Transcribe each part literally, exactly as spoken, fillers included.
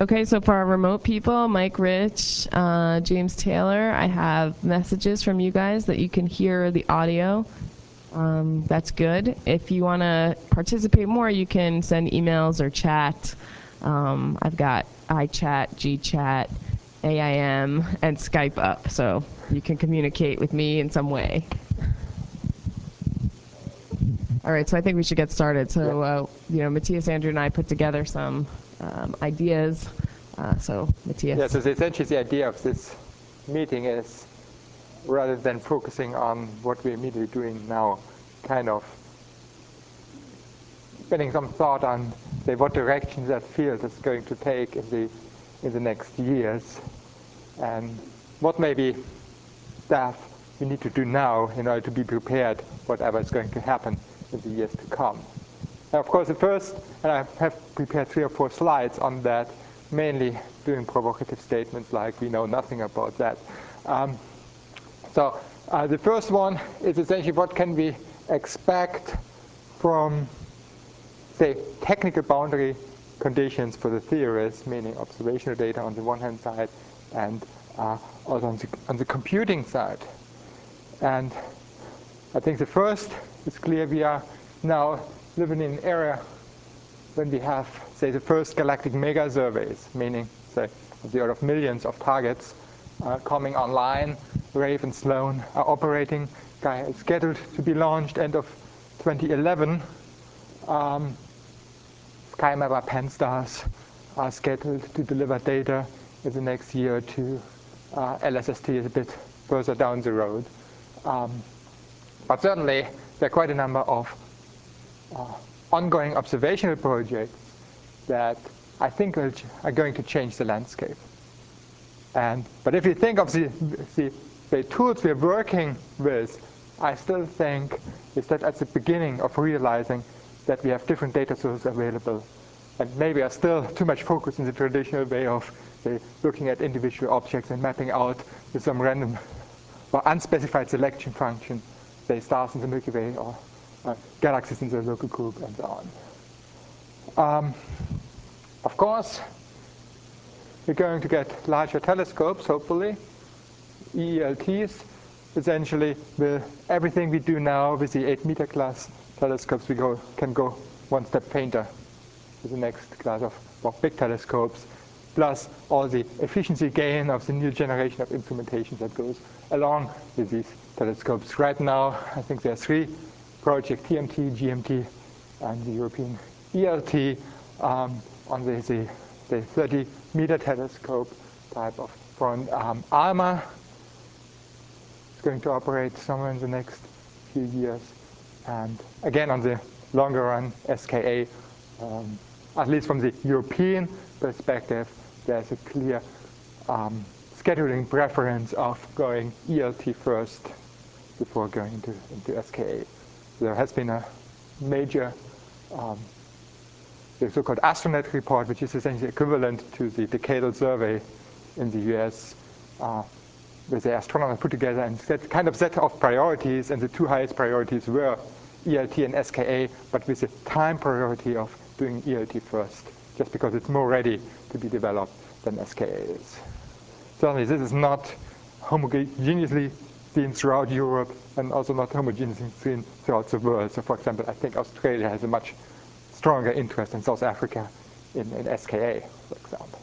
Okay, so for our remote people, Mike Rich, uh, James Taylor, I have messages from you guys that you can hear the audio. Um, that's good. If you want to participate more, you can send emails or chat. Um, I've got iChat, GChat, A I M, and Skype up, so you can communicate with me in some way. All right, so I think we should get started. So, uh, you know, Matthias, Andrew, and I put together some um, ideas. Uh, so, Matthias. Yeah, so essentially the idea of this meeting is, rather than focusing on what we're immediately doing now, kind of spending some thought on, say, what direction that field is going to take in the in the next years, and what maybe stuff we need to do now in order to be prepared whatever is going to happen in the years to come. And of course, the first, and I have prepared three or four slides on that, mainly doing provocative statements like we know nothing about that. Um, so uh, the first one is essentially what can we expect from, say, technical boundary conditions for the theorists, meaning observational data on the one hand side and uh, also on the, on the computing side. And I think the first is clear. We are now living in an era when we have, say, the first galactic mega surveys, meaning, say, of the order of millions of targets uh, coming online. Rave and Sloan are operating. Gaia is scheduled to be launched end of twenty eleven. Um, SkyMapper Pan-STARRS are scheduled to deliver data in the next year or two. Uh, L S S T is a bit further down the road. Um, but certainly, there are quite a number of uh, ongoing observational projects that I think will are going to change the landscape. And, but if you think of the, the, the tools we're working with, I still think is that at the beginning of realizing that we have different data sources available. And maybe are still too much focused in the traditional way of say, looking at individual objects and mapping out with some random or unspecified selection function, say stars in the Milky Way or uh, galaxies in the local group and so on. Um, of course, we're going to get larger telescopes, hopefully, E E L Ts. Essentially, with everything we do now with the eight meter class telescopes, we go, can go one step fainter with the next class of, of big telescopes, plus all the efficiency gain of the new generation of instrumentation that goes along with these telescopes. Right now, I think there are three projects, T M T, G M T, and the European E L T um, on the, the, the thirty meter telescope type of front. Um, ALMA is going to operate somewhere in the next few years. And again, on the longer run, S K A, um, at least from the European perspective, there's a clear um, scheduling preference of going E L T first before going into, into S K A. There has been a major um, the so-called Astronet report, which is essentially equivalent to the decadal survey in the U S, uh, where the astronomers put together and set kind of set of priorities, and the two highest priorities were E L T and S K A, but with the time priority of doing E L T first, just because it's more ready to be developed than S K A is. Certainly, this is not homogeneously seen throughout Europe, and also not homogeneously seen throughout the world. So, for example, I think Australia has a much stronger interest in South Africa in, in S K A, for example.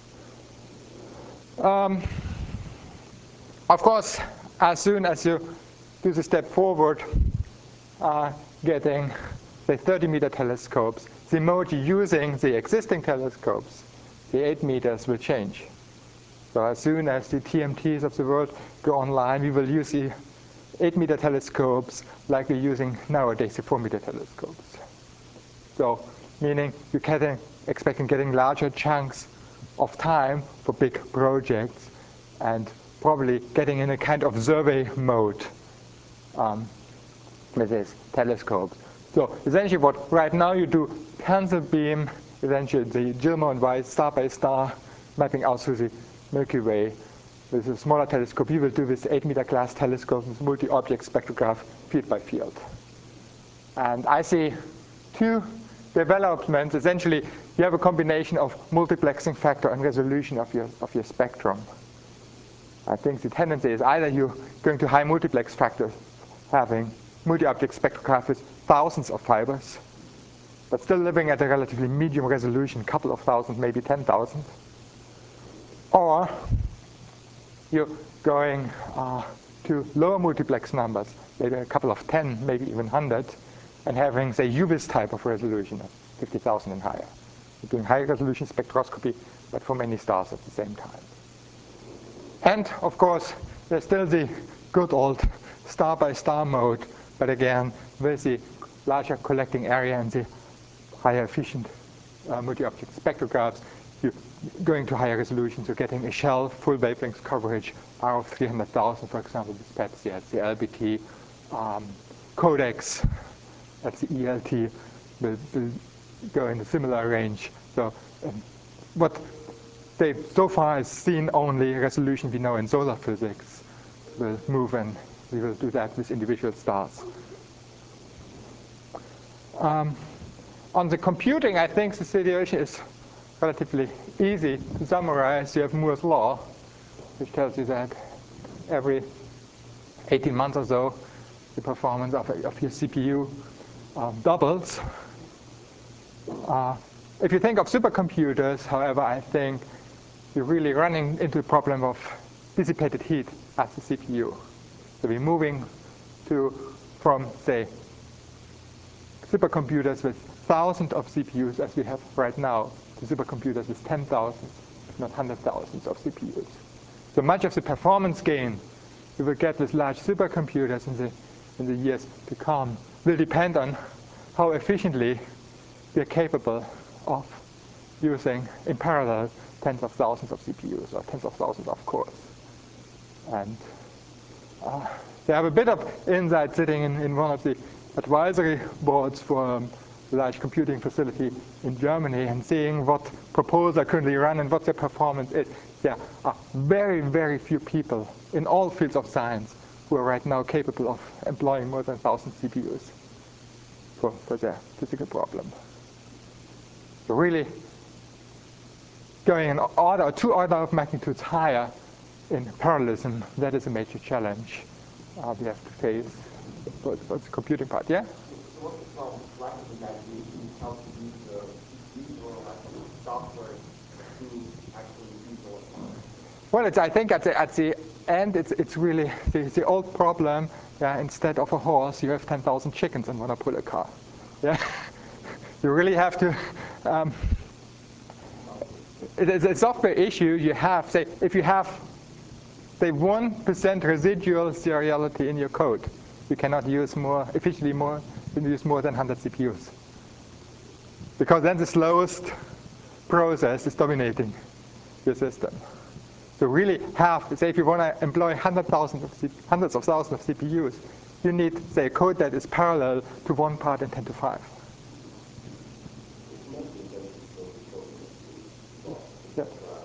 Um, of course, as soon as you do the step forward, uh, getting the thirty meter telescopes, the mode using the existing telescopes, the eight meters, will change. So as soon as the T M Ts of the world go online, we will use the eight meter telescopes like we're using nowadays the four meter telescopes. So meaning you're getting, expecting getting larger chunks of time for big projects and probably getting in a kind of survey mode um, with these telescopes. So essentially what right now you do pencil beam, essentially the Gilmour and Weiss star by star mapping out through the Milky Way. With a smaller telescope, you will do this eight meter class telescope with multi-object spectrograph field by field. And I see two developments, essentially you have a combination of multiplexing factor and resolution of your, of your spectrum. I think the tendency is either you're going to high multiplex factors, having multi-object spectrograph with thousands of fibers, but still living at a relatively medium resolution, couple of thousand, maybe ten thousand. Or you're going uh, to lower multiplex numbers, maybe a couple of ten, maybe even one hundred, and having, say, U V I S type of resolution of fifty thousand and higher. You're doing high resolution spectroscopy, but for many stars at the same time. And, of course, there's still the good old star-by-star mode, but again, with the larger collecting area and the higher efficient uh, multi-object spectrographs, you're going to higher resolutions. You're getting a shell full wavelength coverage, R of three hundred thousand, for example, with P E T C at the L B T. Um, codecs at the E L T will, will go in a similar range. So um, what they so far has seen only resolution we know in solar physics will move, and we will do that with individual stars. Um, on the computing, I think the situation is relatively easy to summarize. You have Moore's law, which tells you that every eighteen months or so, the performance of, of your C P U um, doubles. Uh, if you think of supercomputers, however, I think you're really running into the problem of dissipated heat at the C P U. So we're moving to from, say, supercomputers with thousands of C P Us, as we have right now, to supercomputers with ten thousand, if not hundred thousands of C P Us. So much of the performance gain we will get with large supercomputers in the, in the years to come will depend on how efficiently we are capable of using, in parallel, tens of thousands of C P Us or tens of thousands of cores. And uh, they have a bit of insight sitting in, in one of the advisory boards for um, a large computing facility in Germany, and seeing what proposals are currently run and what their performance is. There are very, very few people in all fields of science who are right now capable of employing more than one thousand C P Us for, for their physical problem. So really going an order or two order of magnitudes higher in parallelism, that is a major challenge uh, we have to face for, for the computing part. Yeah? So what's the problem practically that you, you help to use the C P U or actually software to actually use all the Well, it's, I think at the, at the end, it's, it's really the, the old problem. Yeah, instead of a horse, you have ten thousand chickens and want to pull a car. Yeah? You really have to, um, it's a software issue. You have, say, if you have, say, one percent residual seriality in your code, you cannot use more, efficiently more, you can use more than one hundred C P Us. Because then the slowest process is dominating your system. So really have, say, if you want to employ hundred thousand of C hundreds of thousands of C P Us, you need, say, a code that is parallel to one part in ten to five. Yeah.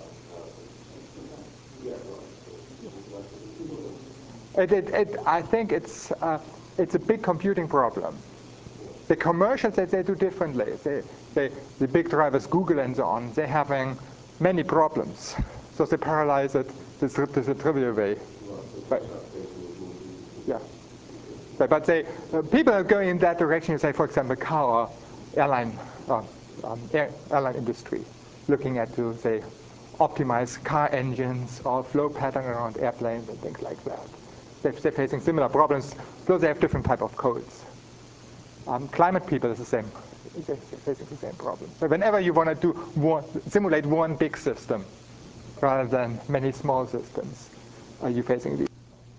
It, it, it, I think it's, uh, it's a big computing problem. The commercials that they do differently, they, they, the big drivers, Google and so on, they're having many problems. So they parallelize it this, this a trivial way. But, yeah. But, but they, uh, people are going in that direction, say, for example, car or airline, uh, um, air, airline industry, looking at to, say, optimize car engines or flow pattern around airplanes and things like that. They're, they're facing similar problems, though they have different type of codes. Um, climate people is the same. They're facing the same problem. So whenever you want to do one, simulate one big system rather than many small systems, are you facing these?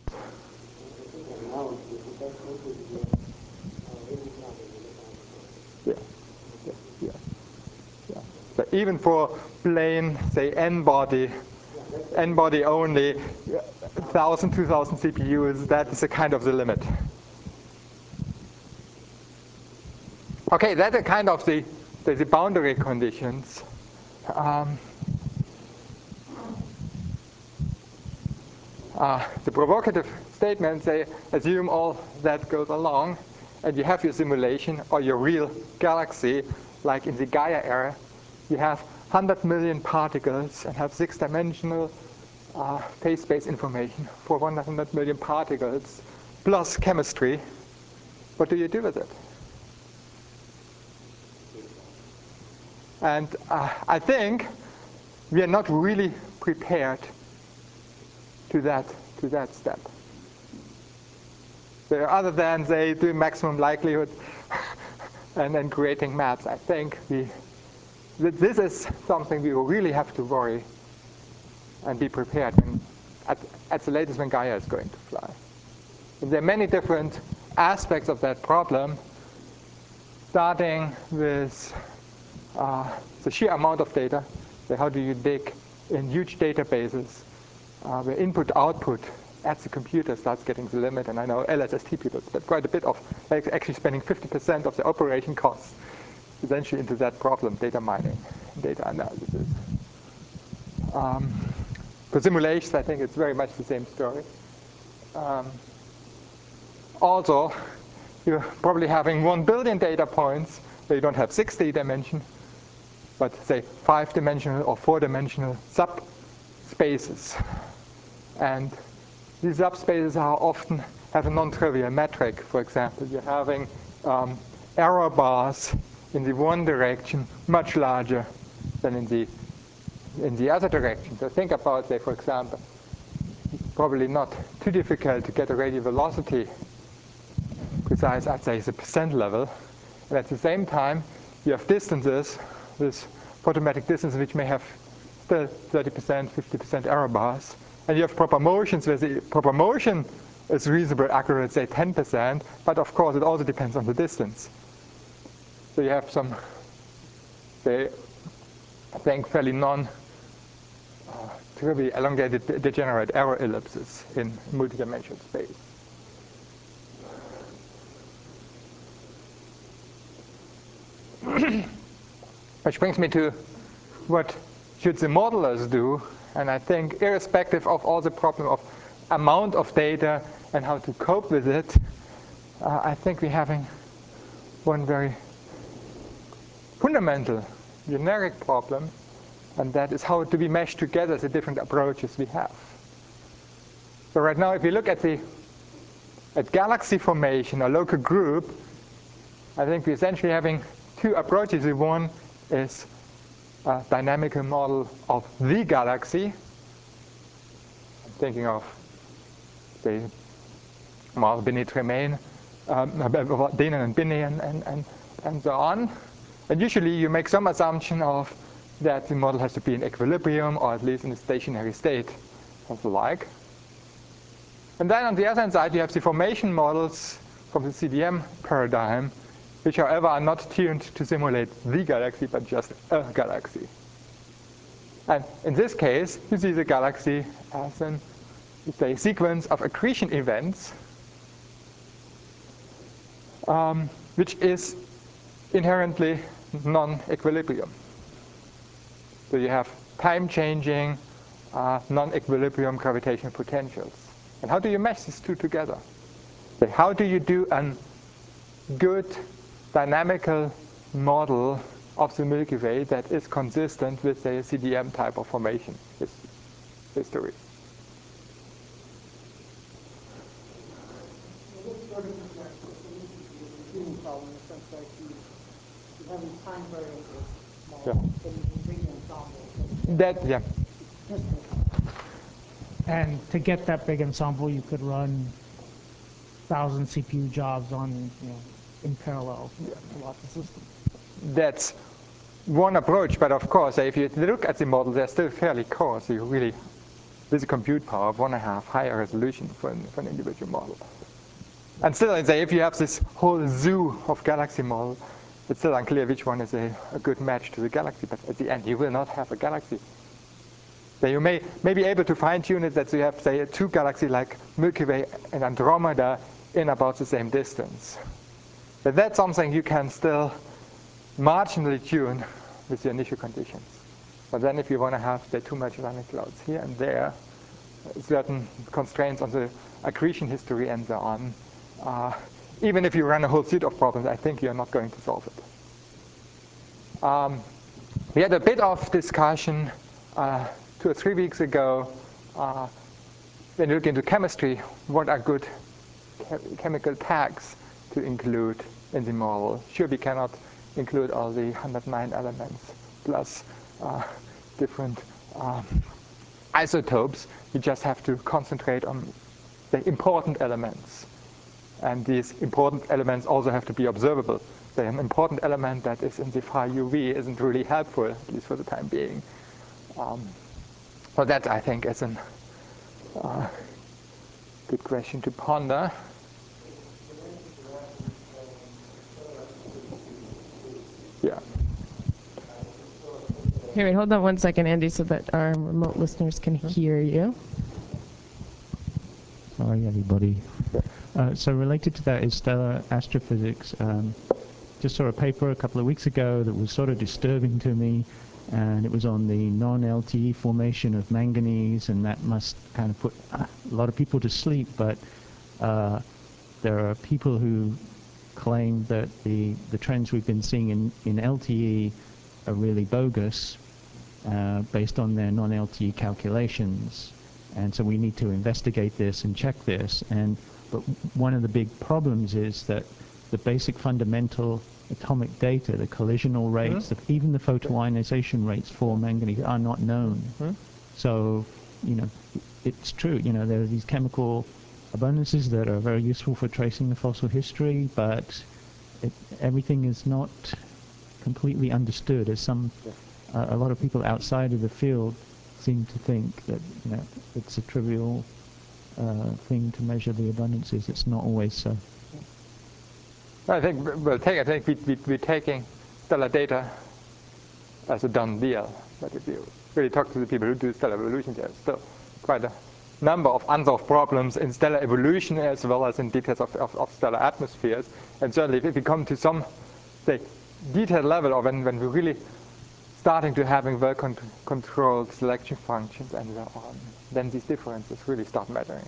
Yeah, yeah, yeah, yeah. So even for plain, say, n-body, n-body only, one thousand, two thousand C P Us, that is a kind of the limit. Okay, that are kind of the, the, the boundary conditions. Um, uh, the provocative statements, they assume all that goes along, and you have your simulation or your real galaxy, like in the Gaia era, you have one hundred million particles and have six-dimensional uh, phase space information for one hundred million particles plus chemistry. What do you do with it? And uh, I think we are not really prepared to that, to that step. So other than, say, doing maximum likelihood and then creating maps, I think we, this is something we will really have to worry and be prepared when, at, at the latest when Gaia is going to fly. And there are many different aspects of that problem, starting with uh, the sheer amount of data. So how do you dig in huge databases uh, where input-output at the computer starts getting the limit? And I know L S S T people spend quite a bit of, like actually spending fifty percent of the operation costs essentially into that problem, data mining, data analysis. Um, for simulations, I think it's very much the same story. Um, also, you're probably having one billion data points where you don't have sixty dimension, but say five-dimensional or four-dimensional subspaces. And these subspaces are often have a non-trivial metric. For example, you're having um, error bars in the one direction much larger than in the in the other direction. So think about, say, for example, probably not too difficult to get a radial velocity precise at, say, the percent level. And at the same time, you have distances, this photometric distance, which may have still thirty percent, fifty percent error bars. And you have proper motions where the proper motion is reasonably accurate, say ten percent, but of course it also depends on the distance. So you have some, say, I think fairly non uh, trivially elongated degenerate error ellipses in multidimensional space. Which brings me to what should the modelers do? And I think irrespective of all the problem of amount of data and how to cope with it, uh, I think we're having one very fundamental generic problem, and that is how to be meshed together the different approaches we have. So right now, if you look at the at galaxy formation, a local group, I think we're essentially having two approaches. One is a dynamical model of the galaxy. I'm thinking of the Marl, Binet, Tremaine, um, Dehnen and Binet, and, and, and, and so on. And usually you make some assumption of that the model has to be in equilibrium or at least in a stationary state of the like. And then on the other hand side, you have the formation models from the C D M paradigm, which however are not tuned to simulate the galaxy, but just a galaxy. And in this case, you see the galaxy as an, say, sequence of accretion events, um, which is inherently non-equilibrium. So you have time-changing, uh, non-equilibrium gravitational potentials. And how do you mesh these two together? So how do you do a good dynamical model of the Milky Way that is consistent with, say, a C D M type of formation history? Well, this sort of is like a solution to the human problem in the sense that you, you have these time variable models, Yeah. so you can bring ensemble. That, yeah. Distance. And to get that big ensemble, you could run thousand C P U jobs on, you know, in parallel throughout the system. That's one approach, but of course, if you look at the model, they're still fairly coarse. So you really, with a compute power of one and a half higher resolution for an, for an individual model. And still, I'd say if you have this whole zoo of galaxy models, it's still unclear which one is a, a good match to the galaxy. But at the end, you will not have a galaxy. So you may, may be able to fine-tune it that you have, say, two galaxies like Milky Way and Andromeda in about the same distance. But that's something you can still marginally tune with the initial conditions. But then if you want to have, say, too much running clouds here and there, certain constraints on the accretion history and so on, uh, even if you run a whole suite of problems, I think you're not going to solve it. Um, we had a bit of discussion uh, two or three weeks ago uh, when you look into chemistry, what are good che- chemical tags to include in the model. Sure, we cannot include all the one hundred nine elements plus uh, different um, isotopes. We just have to concentrate on the important elements. And these important elements also have to be observable. So an important element that is in the far U V isn't really helpful, at least for the time being. Um, so that, I think, is a uh, good question to ponder. Yeah. Here, wait, hold on one second, Andy, so that our remote listeners can hear you. Sorry, everybody. Uh, so related to that is stellar astrophysics. Um, just saw a paper a couple of weeks ago that was sort of disturbing to me, and it was on the non-L T E formation of manganese, and that must kind of put a lot of people to sleep. But uh, there are people who claim that the, the trends we've been seeing in, in L T E are really bogus uh, based on their non-L T E calculations. And so we need to investigate this and check this. And but one of the big problems is that the basic fundamental atomic data, the collisional rates, mm-hmm. the, even the photoionization rates for manganese are not known. Mm-hmm. So, you know, it's true. You know, there are these chemical abundances that are very useful for tracing the fossil history, but it, everything is not completely understood. As some, uh, a lot of people outside of the field seem to think that, you know, it's a trivial uh, thing to measure the abundances. It's not always so. I think we'll take. I think we, we, we're taking stellar data as a done deal. But if you really talk to the people who do stellar evolution, there's still quite a number of unsolved problems in stellar evolution as well as in details of, of, of stellar atmospheres. And certainly, if we come to some, say, detailed level, or when when we're really starting to having well-controlled selection functions and so on, then these differences really start mattering.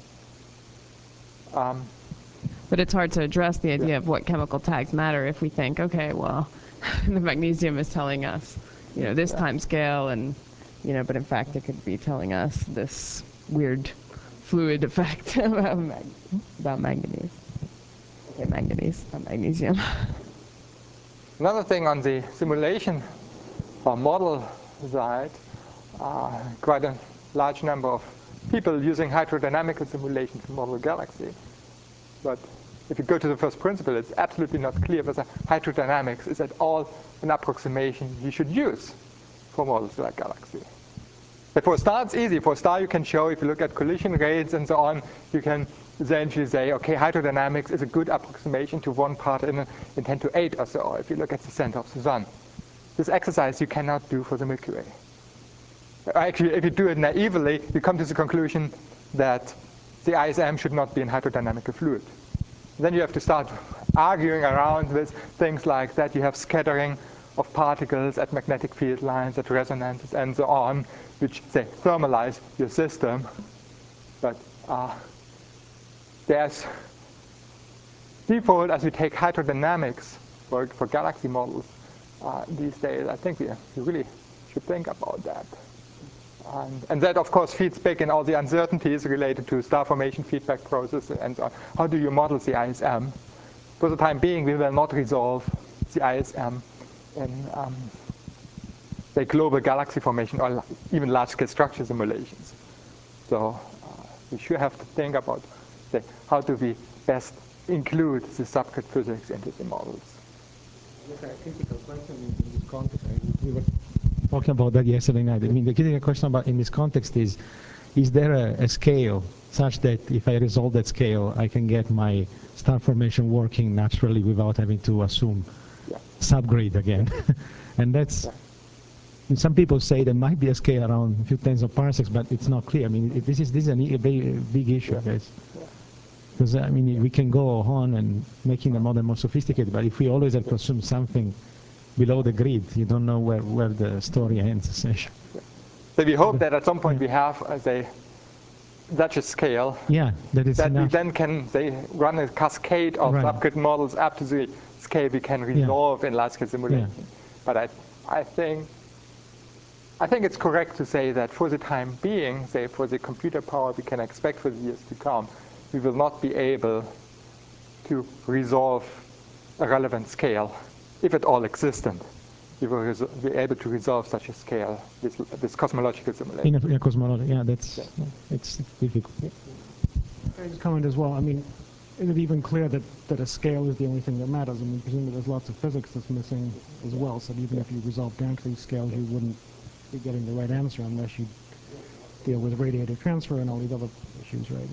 Um, But it's hard to address the idea yeah. of what chemical tags matter if we think, okay, well, the magnesium is telling us, you know, this yeah. time scale, and, you know, but in fact it could be telling us this weird fluid effect about, mag about manganese. Okay, manganese, not magnesium. Another thing on the simulation or model side, uh, quite a large number of people using hydrodynamical simulation to model a galaxy. But if you go to the first principle, it's absolutely not clear whether hydrodynamics is at all an approximation you should use for models like galaxy. But for a star, it's easy. For a star, you can show, if you look at collision rates and so on, you can essentially say, okay, hydrodynamics is a good approximation to one part in, a, in ten to eight or so, if you look at the center of the sun. This exercise you cannot do for the Milky Way. Actually, if you do it naively, you come to the conclusion that the I S M should not be in hydrodynamical fluid. Then you have to start arguing around with things like that. You have scattering of particles at magnetic field lines, at resonances, and so on, which, say, thermalize your system. But uh, there's default, as we take hydrodynamics for, for galaxy models uh, these days, I think we, we really should think about that. And, and that, of course, feeds back in all the uncertainties related to star formation feedback process and so on. How do you model the I S M? For the time being, we will not resolve the I S M in, um, say, global galaxy formation or even large-scale structure simulations. So uh, we sure have to think about, say, how do we best include the subgrid physics into the models. Yes, a critical question in this context. We were talking about that yesterday night. I mean, the critical question about in this context is, is there a, a scale such that if I resolve that scale, I can get my star formation working naturally without having to assume yeah. subgrid again? And that's, yeah. some people say there might be a scale around a few tens of parsecs, but it's not clear. I mean, it, this is this is a big, big issue, yeah. guys. Because, I mean, we can go on and making the model more sophisticated, but if we always have to assume something below the grid, you don't know where, where the story ends, essentially. So we hope that at some point yeah. we have, uh, say, such a scale yeah, that, is that enough. we then can, say, run a cascade of right. subgrid models up to the scale we can resolve yeah. in large-scale simulation. Yeah. But I I think I think it's correct to say that for the time being, say for the computer power we can expect for the years to come, we will not be able to resolve a relevant scale, if at all existent. We will be able to resolve such a scale, this, this cosmological simulation. In a, in a cosmology, yeah, that's yeah. It's difficult. Can I just comment as well? I mean, is it even clear that, that a scale is the only thing that matters? I mean, presumably there's lots of physics that's missing as well, so even if you resolve Gaussian scales, you wouldn't be getting the right answer unless you deal with radiative transfer and all these other issues, right?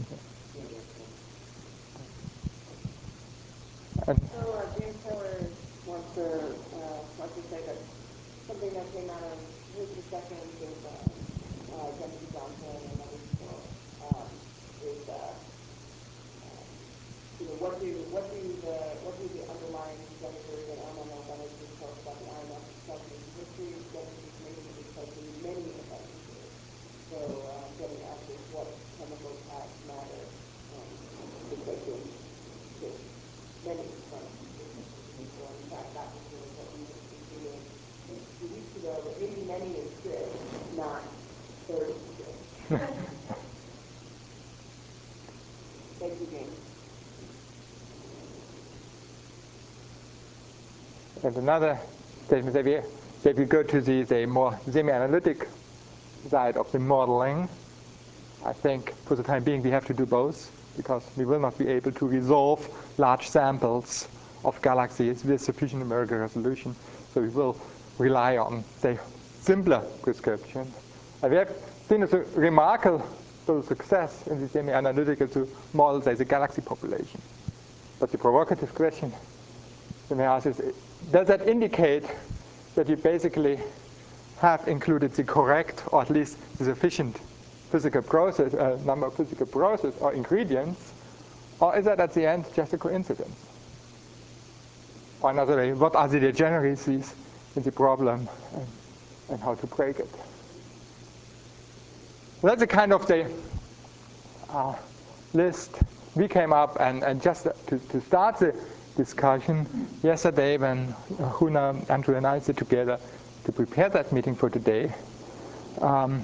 And so uh, James Taylor wants to, uh, wants to say that something that came out of his discussions with uh, uh, Jensen Johnson and other people um, is uh, You know, what do what do the what do the underlying conjectures and elemental benefits tell us about the I M F calculation history? Genesis maybe because there are many events here. So uh, getting at is what chemical paths matter, um, because there's, there's many from so in fact that was sort of what we were doing a few weeks ago, but maybe many is good, not thirty is good. Thank you, James. And another statement that we, that we go to the, the more semi-analytic side of the modeling. I think for the time being we have to do both, because we will not be able to resolve large samples of galaxies with sufficient numerical resolution. So we will rely on, say, simpler prescriptions. And we have seen a remarkable success in the semi-analytical to model, say, the galaxy population. But the provocative question you may ask is, does that indicate that you basically have included the correct, or at least the sufficient physical process, uh, number of physical processes or ingredients, or is that at the end just a coincidence? Or another way, what are the degeneracies in the problem and, and how to break it? So that's a kind of the uh, list we came up, and, and just to, to start the discussion yesterday when Huna, Andrew, and I sit together to prepare that meeting for today. Um,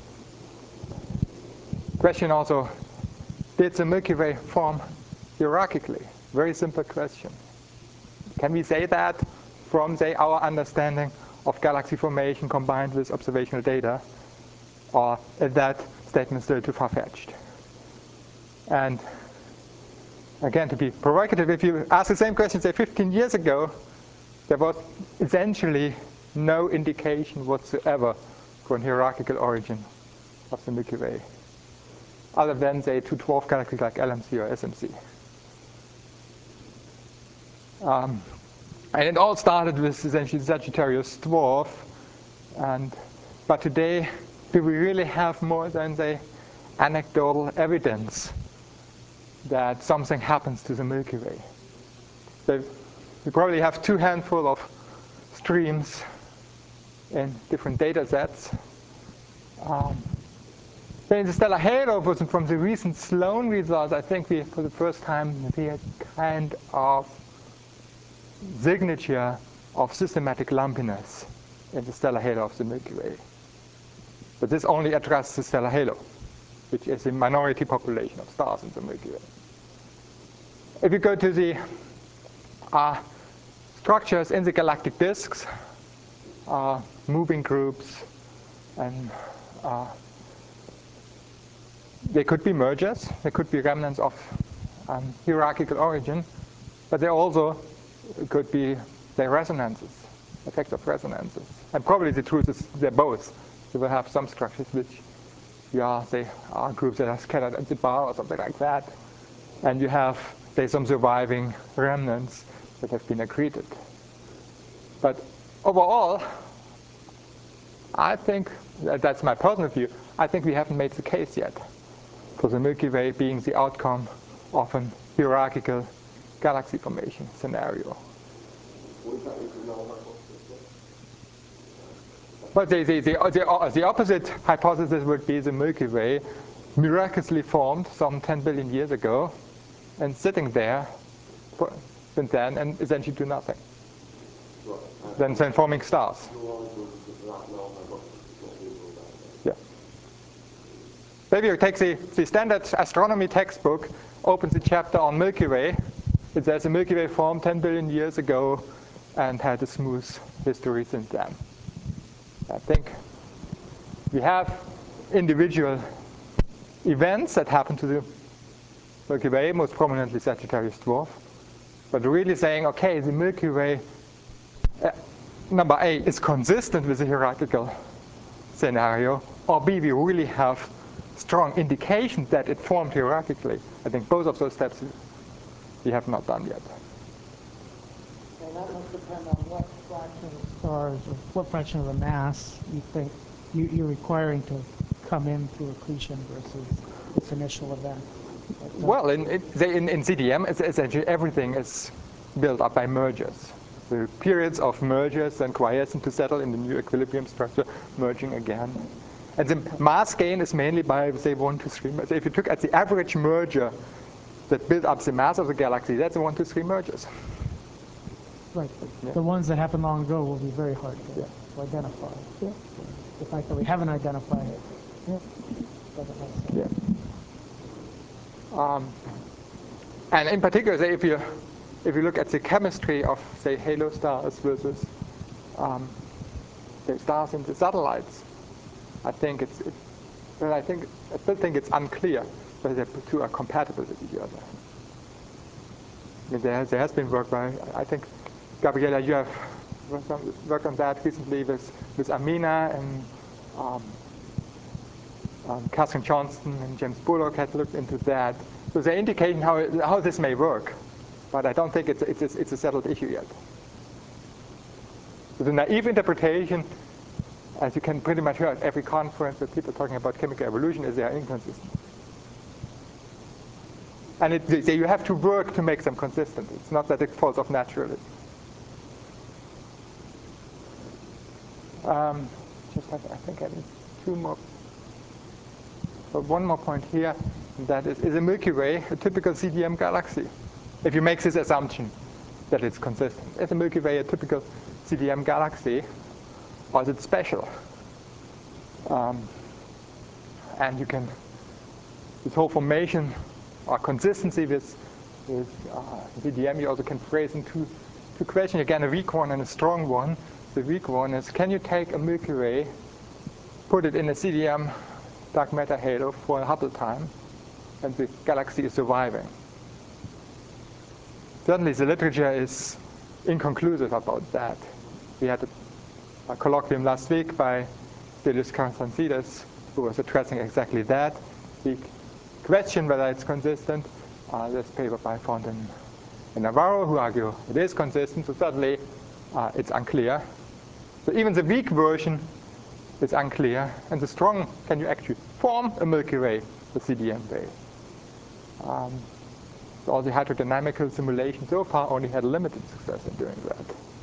question also, did the Milky Way form hierarchically? Very simple question. Can we say that from, say, our understanding of galaxy formation combined with observational data? Or is that statement still too far-fetched? And again, to be provocative, if you ask the same question, say, fifteen years ago, there was essentially no indication whatsoever for a hierarchical origin of the Milky Way, other than, say, two dwarf galaxies like L M C or S M C. Um, and it all started with essentially Sagittarius dwarf. And, but today, do we really have more than, say, anecdotal evidence that something happens to the Milky Way? So we probably have two handful of streams in different data sets. Um, then the stellar halo was from the recent Sloan results. I think we, for the first time, we had kind of signature of systematic lumpiness in the stellar halo of the Milky Way. But this only addresses the stellar halo, which is a minority population of stars in the Milky Way. If you go to the uh, structures in the galactic disks, uh, moving groups, and uh, they could be mergers, they could be remnants of um, hierarchical origin, but they also could be their resonances, effects of resonances. And probably the truth is they're both. You will have some structures which you are, say, are groups that are scattered at the bar or something like that. And you have, say, some surviving remnants that have been accreted. But overall, I think, that that's my personal view, I think we haven't made the case yet for the Milky Way being the outcome of an hierarchical galaxy formation scenario. But the, the, the, the, the opposite hypothesis would be the Milky Way miraculously formed some ten billion years ago and sitting there since then and essentially do nothing. than, than forming stars. Yeah. Maybe you take the, the standard astronomy textbook, opens the chapter on Milky Way. It says the Milky Way formed ten billion years ago and had a smooth history since then. I think we have individual events that happen to the Milky Way, most prominently Sagittarius Dwarf, but really saying, okay, the Milky Way, uh, number A, is consistent with the hierarchical scenario, or B, we really have strong indications that it formed hierarchically. I think both of those steps we have not done yet. And that must depend on what fraction of stars or what fraction of the mass you think you, you're requiring to come in through accretion versus its initial event. But, uh, Well, in, in, in C D M, it's essentially everything is built up by mergers. The periods of mergers and quiescent to settle in the new equilibrium structure, merging again. And the mass gain is mainly by, say, one to three. So if you took at the average merger that built up the mass of the galaxy, that's the one to three mergers. Right. Yeah. The ones that happened long ago will be very hard to, Yeah. to identify. Yeah. The fact that we haven't identified it Yeah. doesn't make sense. Yeah. Um, and in particular, say, if you if you look at the chemistry of, say, halo stars versus um, the stars in the satellites, I think it's, it, well, I think I still think it's unclear whether the two are compatible with each other. I mean, there, there has been work by, I think, Gabriela, you have worked on, worked on that recently with, with Amina, and um, um, Catherine Johnston and James Bullock had looked into that. So they're indicating how, it, how this may work, but I don't think it's, it's, it's a settled issue yet. So the naive interpretation, as you can pretty much hear at every conference with people talking about chemical evolution, is they are inconsistent. And it, they, you have to work to make them consistent. It's not that it falls off naturally. Um, just have, I think I need two more. But one more point here, that is, is the Milky Way a typical C D M galaxy? If you make this assumption that it's consistent, is the Milky Way a typical C D M galaxy, or is it special? Um, and you can, this whole formation or consistency with, with uh, C D M, you also can phrase in two, two questions. Again, a weak one and a strong one. The weak one is, can you take a Milky Way, put it in a C D M dark matter halo for a Hubble time, and the galaxy is surviving? Certainly, the literature is inconclusive about that. We had a, a colloquium last week by Stelios Karatsantzidis, who was addressing exactly that. The question whether it's consistent, uh, this paper by Font and, and Navarro, who argue it is consistent, so certainly uh, it's unclear. So even the weak version is unclear, and the strong, can you actually form a Milky Way with C D M base? Um, so all the hydrodynamical simulations so far only had limited success in doing that.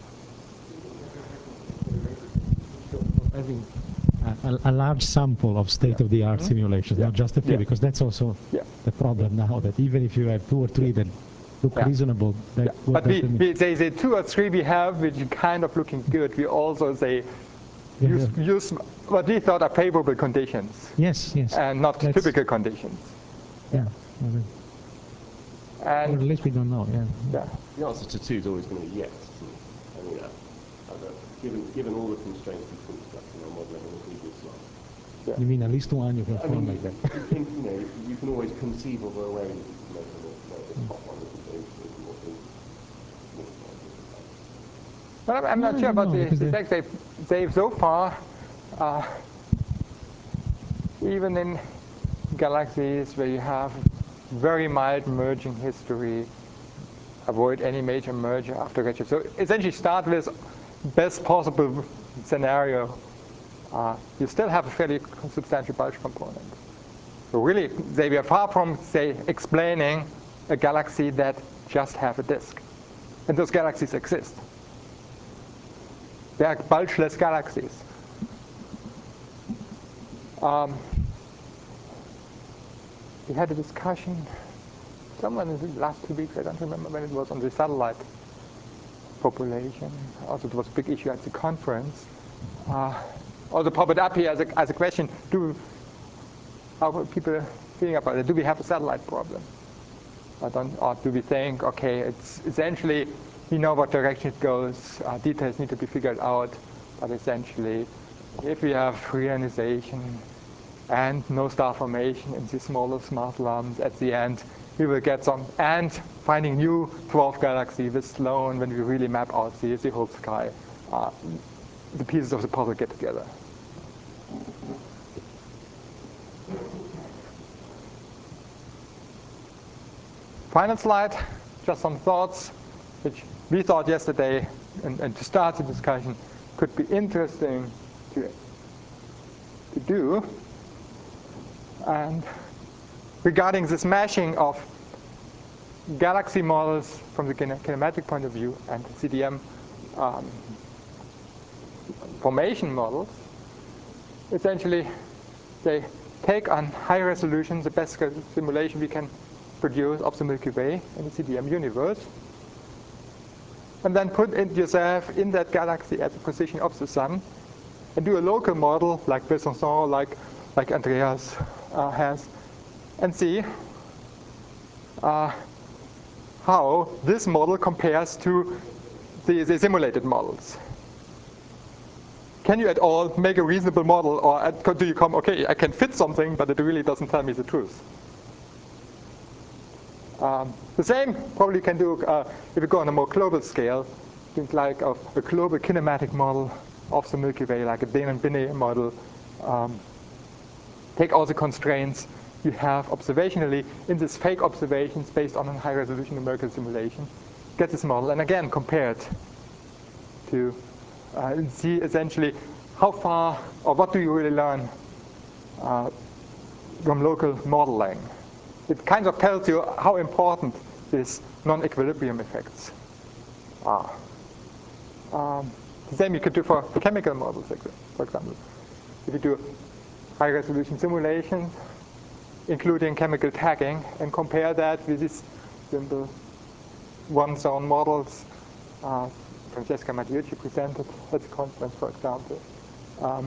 Having a, a large sample of state-of-the-art yeah. simulations, yeah. not just a few, yeah. because that's also yeah. the problem now, that even if you have two or three that look yeah. reasonable, that yeah. but we, we they say two or three we have, which are kind of looking good. We also say yeah, use, yeah. use what we thought are favorable conditions. Yes, yes. And not That's, typical conditions. Yeah. yeah. And or at least we don't know. Yeah. Yeah. The answer to two is always going to be yes. I mean, uh, uh, given given all the constraints we talked about in our modelling in the previous slide. Yeah. You mean at least one you can I form mean, like that? in, you know, you can always conceive of a way that you can make them all, like the top one is the is more things. But I'm, I'm not No, sure no, about no, the, the they- fact they've, they've so far, uh, even in galaxies where you have very mild merging history, avoid any major merger after redshift. So essentially start with best possible scenario. Uh, you still have a fairly substantial bulge component. So really, they were far from, say, explaining a galaxy that just have a disk. And those galaxies exist. They are bulgeless galaxies. Um, we had a discussion, someone in the last two weeks, I don't remember when it was, on the satellite population. Also, it was a big issue at the conference. Uh, also popped up here as a, as a question, do, how are people feeling about it? Do we have a satellite problem? Or, don't, or do we think, okay, it's essentially, we know what direction it goes, uh, details need to be figured out, but essentially, if we have reionization and no star formation in these smaller smart lumps, at the end, we will get some, and finding new dwarf galaxy with Sloan, when we really map out the, the whole sky, uh, the pieces of the puzzle get together. Final slide, just some thoughts, which we thought yesterday, and, and to start the discussion, could be interesting to, to do. And regarding this mashing of galaxy models from the kinematic point of view and C D M um, formation models, essentially they take on high resolution the best simulation we can produce of the Milky Way in the C D M universe, and then put it yourself in that galaxy at the position of the sun, and do a local model like Besançon, like like Andreas uh, has, and see uh, how this model compares to the, the simulated models. Can you at all make a reasonable model, or at, do you come, okay, I can fit something, but it really doesn't tell me the truth? Um, the same probably can do uh, if you go on a more global scale, things like a, a global kinematic model of the Milky Way, like a Binet model. Um, take all the constraints you have observationally in these fake observations based on a high resolution numerical simulation. Get this model, and again compare it to uh, see essentially how far, or what do you really learn uh, from local modeling. It kind of tells you how important these non-equilibrium effects are. Um, the same you could do for chemical models, for example. If you do high-resolution simulations, including chemical tagging, and compare that with these simple one-zone models uh, Francesca Mattiucci presented at the conference, for example, um,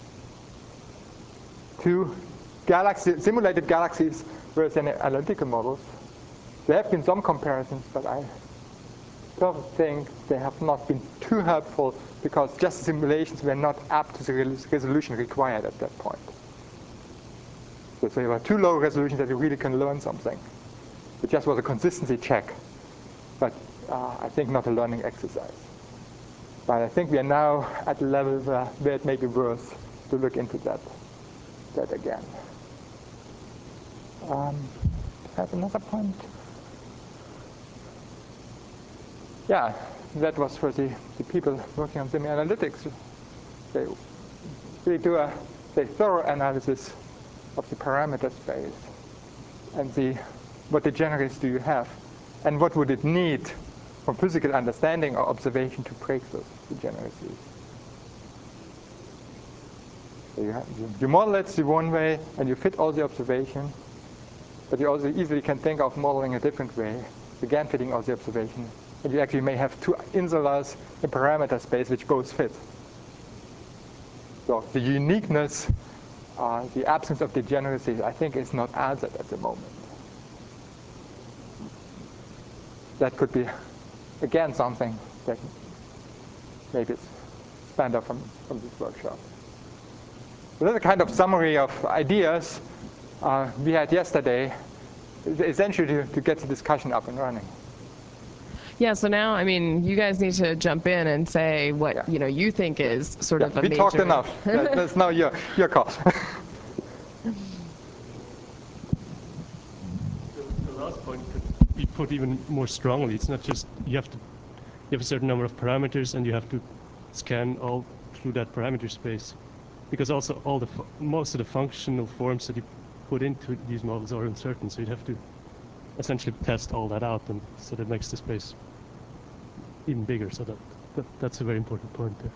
to galaxy, simulated galaxies versus analytical models. There have been some comparisons, but I don't think they have not been too helpful because just the simulations were not up to the resolution required at that point. So, so you have too low resolution that you really can learn something. It just was a consistency check, but uh, I think not a learning exercise. But I think we are now at a level where, where it may be worth to look into that, that again. Um, I have another point. Yeah, that was for the, the people working on semi-analytics. They really do a, a thorough analysis of the parameter space and the what degeneracies do you have, and what would it need from physical understanding or observation to break those degeneracies. So you, have, you, you model it the one way and you fit all the observation, but you also easily can think of modeling a different way, again fitting all the observation, and you actually may have two insulars in parameter space which both fit. So the uniqueness, uh, the absence of degeneracy, I think is not answered at the moment. That could be, again, something that maybe is spanned off from, from this workshop. So this is a kind of summary of ideas uh, we had yesterday, essentially to, to get the discussion up and running. Yeah, so now, I mean, you guys need to jump in and say what Yeah. you know you think is sort Yeah, of a we major... talked enough. that, that's now your, your call. The, the last point could be put even more strongly. It's not just you have to you have a certain number of parameters and you have to scan all through that parameter space, because also all the most of the functional forms that you put into these models are uncertain. So you'd have to essentially test all that out, and so that makes the space even bigger. So that, that that's a very important point there.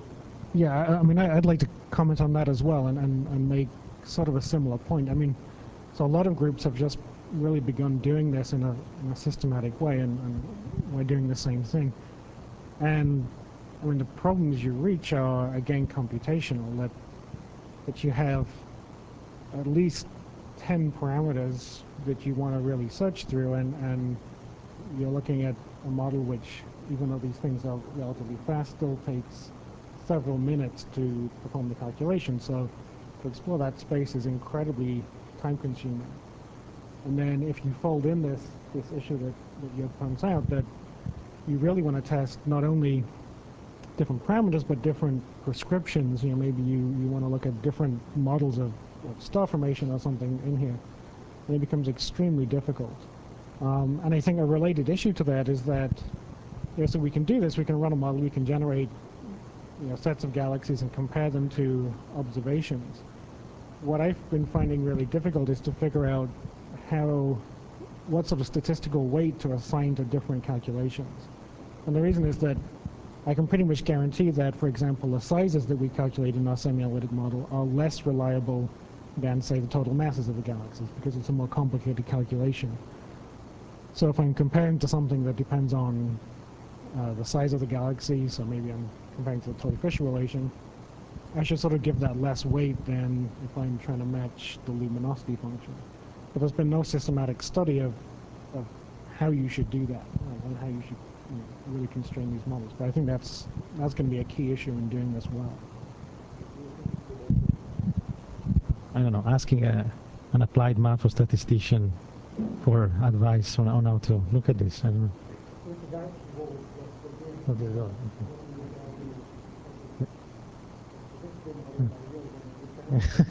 Yeah, I, I mean, I, I'd like to comment on that as well, and, and, and make sort of a similar point. I mean, So a lot of groups have just really begun doing this in a, in a systematic way, and, and we're doing the same thing. And I mean, the problems you reach are, again, computational, that, that you have at least ten parameters that you want to really search through, and, and you're looking at a model which, even though these things are relatively fast, still takes several minutes to perform the calculation. So to explore that space is incredibly time-consuming. And then if you fold in this, this issue that, that Jörg points out, that you really want to test not only different parameters, but different prescriptions. You know, maybe you, you want to look at different models of, of star formation or something in here, and it becomes extremely difficult. Um, and I think a related issue to that is that, you know, so we can do this, we can run a model, we can generate, you know, sets of galaxies and compare them to observations. What I've been finding really difficult is to figure out how, what sort of statistical weight to assign to different calculations. And the reason is that I can pretty much guarantee that, for example, the sizes that we calculate in our semi-analytic model are less reliable than, say, the total masses of the galaxies, because it's a more complicated calculation. So if I'm comparing to something that depends on uh, the size of the galaxy, so maybe I'm comparing to the Tolley-Fisher relation, I should sort of give that less weight than if I'm trying to match the luminosity function. But there's been no systematic study of, of how you should do that, right, and how you should, you know, really constrain these models. But I think that's, that's going to be a key issue in doing this well. I don't know, asking a, an applied math or statistician for advice on, on how to look at this. I don't know. Oh, there you go. Okay.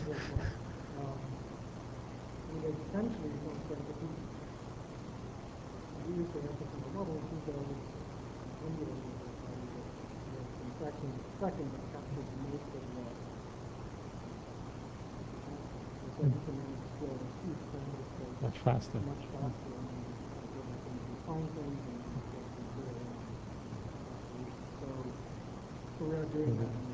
Much faster. Much faster, and find things and so, so we are doing that. And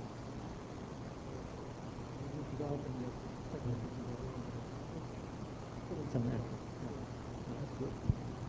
we're developing this technology. It's amazing. Yeah. That's good.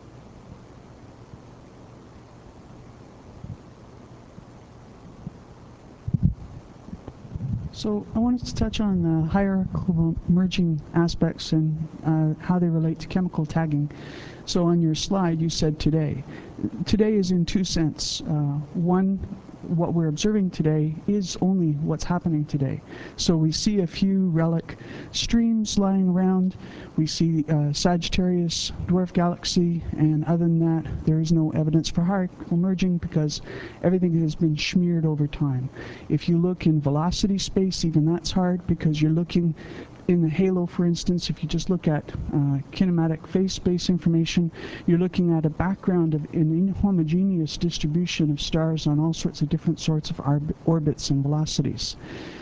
So I wanted to touch on the hierarchical merging aspects and uh, how they relate to chemical tagging. So on your slide, you said today. Today is in two sense. Uh, one, what we're observing today is only what's happening today. So we see a few relic streams lying around. We see uh, Sagittarius dwarf galaxy, and other than that, there is no evidence for hierarchical merging because everything has been smeared over time. If you look in velocity space, even that's hard because you're looking in the halo, for instance. If you just look at uh, kinematic phase space information, you're looking at a background of an inhomogeneous distribution of stars on all sorts of different sorts of orbits and velocities.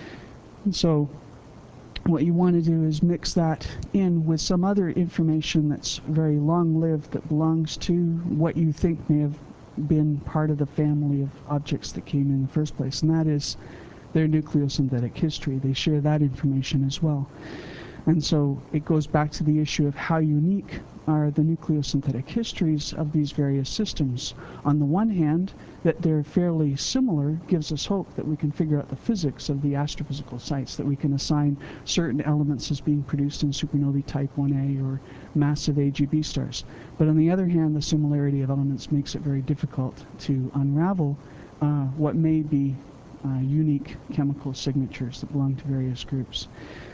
And so what you want to do is mix that in with some other information that's very long-lived, that belongs to what you think may have been part of the family of objects that came in the first place, and that is their nucleosynthetic history. They share that information as well. And so it goes back to the issue of how unique are the nucleosynthetic histories of these various systems. On the one hand, that they're fairly similar gives us hope that we can figure out the physics of the astrophysical sites, that we can assign certain elements as being produced in supernovae type one A or massive A G B stars. But on the other hand, the similarity of elements makes it very difficult to unravel uh, what may be Uh, unique chemical signatures that belong to various groups.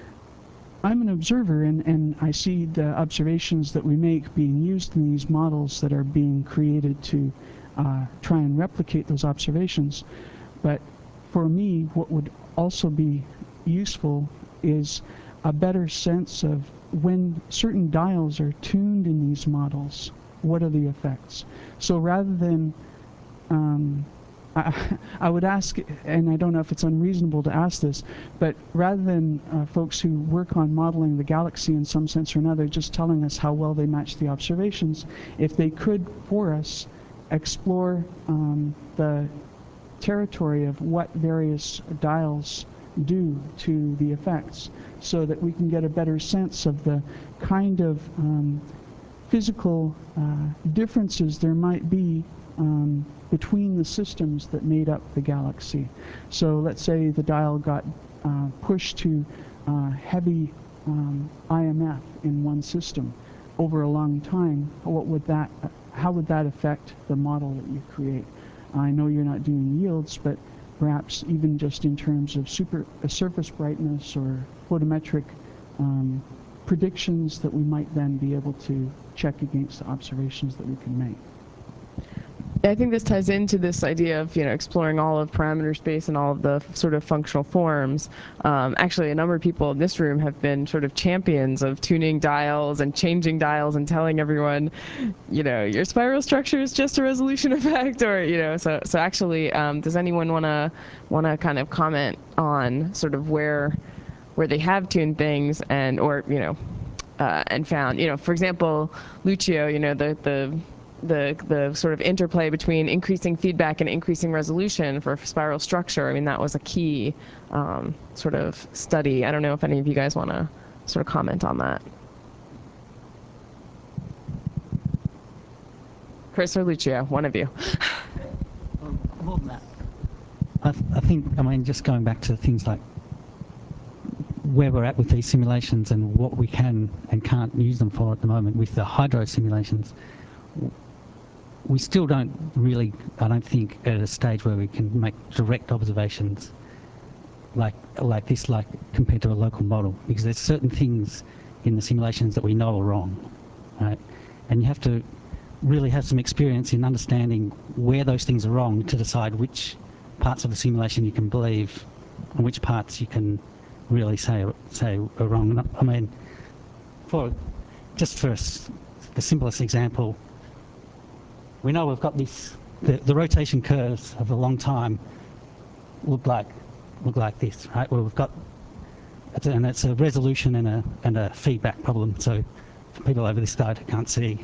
I'm an observer, and, and I see the observations that we make being used in these models that are being created to uh, try and replicate those observations. But for me, what would also be useful is a better sense of when certain dials are tuned in these models, what are the effects? So rather than um, I, I would ask, and I don't know if it's unreasonable to ask this, but rather than uh, folks who work on modeling the galaxy in some sense or another just telling us how well they match the observations, if they could, for us, explore um, the territory of what various dials do to the effects, so that we can get a better sense of the kind of um, physical uh, differences there might be um, between the systems that made up the galaxy. So let's say the dial got uh, pushed to uh, heavy um, I M F in one system over a long time. What would that, uh, how would that affect the model that you create? I know you're not doing yields, but perhaps even just in terms of super, uh, surface brightness or photometric um, predictions that we might then be able to check against the observations that we can make. I think this ties into this idea of, you know, exploring all of parameter space and all of the sort of functional forms. Um, actually, a number of people in this room have been sort of champions of tuning dials and changing dials and telling everyone, you know, your spiral structure is just a resolution effect, or, you know, so so actually, um, does anyone want to want to kind of comment on sort of where where they have tuned things and, or, you know, uh, and found, you know, for example, Lucio, you know, the the the the sort of interplay between increasing feedback and increasing resolution for spiral structure. I mean, that was a key um, sort of study. I don't know if any of you guys want to sort of comment on that. Chris or Lucio, one of you. Well, more than that, I, th I think, I mean, just going back to things like where we're at with these simulations and what we can and can't use them for at the moment with the hydro simulations, we still don't really, I don't think, at a stage where we can make direct observations like like this, like compared to a local model, because there's certain things in the simulations that we know are wrong, right? And you have to really have some experience in understanding where those things are wrong to decide which parts of the simulation you can believe and which parts you can really say say are wrong. I mean, for just for the simplest example, we know we've got this, the, the rotation curves of a long time look like look like this, right? Where we've got, and it's a resolution and a and a feedback problem. So for people over this side who can't see,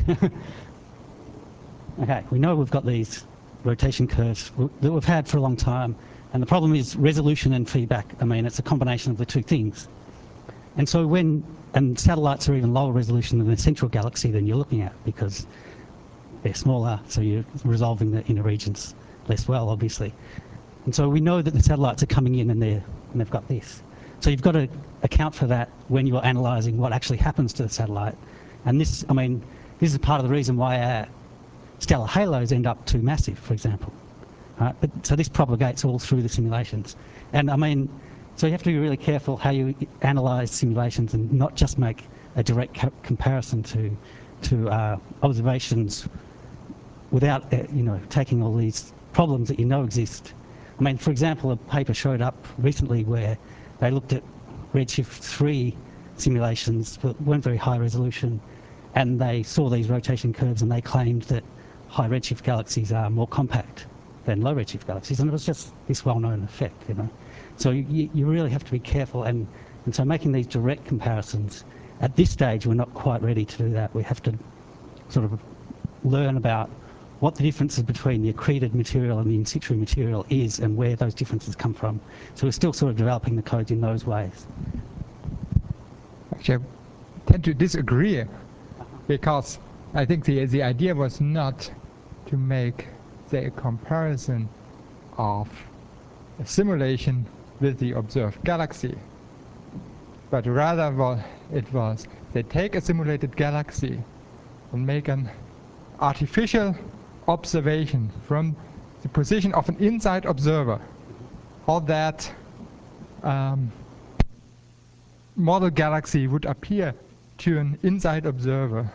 okay, we know we've got these rotation curves that we've had for a long time, and the problem is resolution and feedback. I mean, it's a combination of the two things. And so when, and satellites are even lower resolution than the central galaxy than you're looking at, because they're smaller, so you're resolving the inner regions less well, obviously. And so we know that the satellites are coming in and, they're, and they've got this. So you've got to account for that when you're analysing what actually happens to the satellite. And this, I mean, this is part of the reason why our stellar halos end up too massive, for example. Right? But, so this propagates all through the simulations. And I mean, so you have to be really careful how you analyse simulations and not just make a direct co comparison to, to uh, observations without, uh, you know, taking all these problems that you know exist. I mean, for example, a paper showed up recently where they looked at Redshift three simulations that weren't very high resolution, and they saw these rotation curves and they claimed that high redshift galaxies are more compact than low redshift galaxies, and it was just this well-known effect, you know. So you, you really have to be careful, and, and so making these direct comparisons, at this stage we're not quite ready to do that. We have to sort of learn about what the differences between the accreted material and the in situ material is and where those differences come from. So we're still sort of developing the codes in those ways. Actually, I tend to disagree, because I think the, the idea was not to make, say, a comparison of a simulation with the observed galaxy, but rather what it was, they take a simulated galaxy and make an artificial observation from the position of an inside observer, how that um, model galaxy would appear to an inside observer.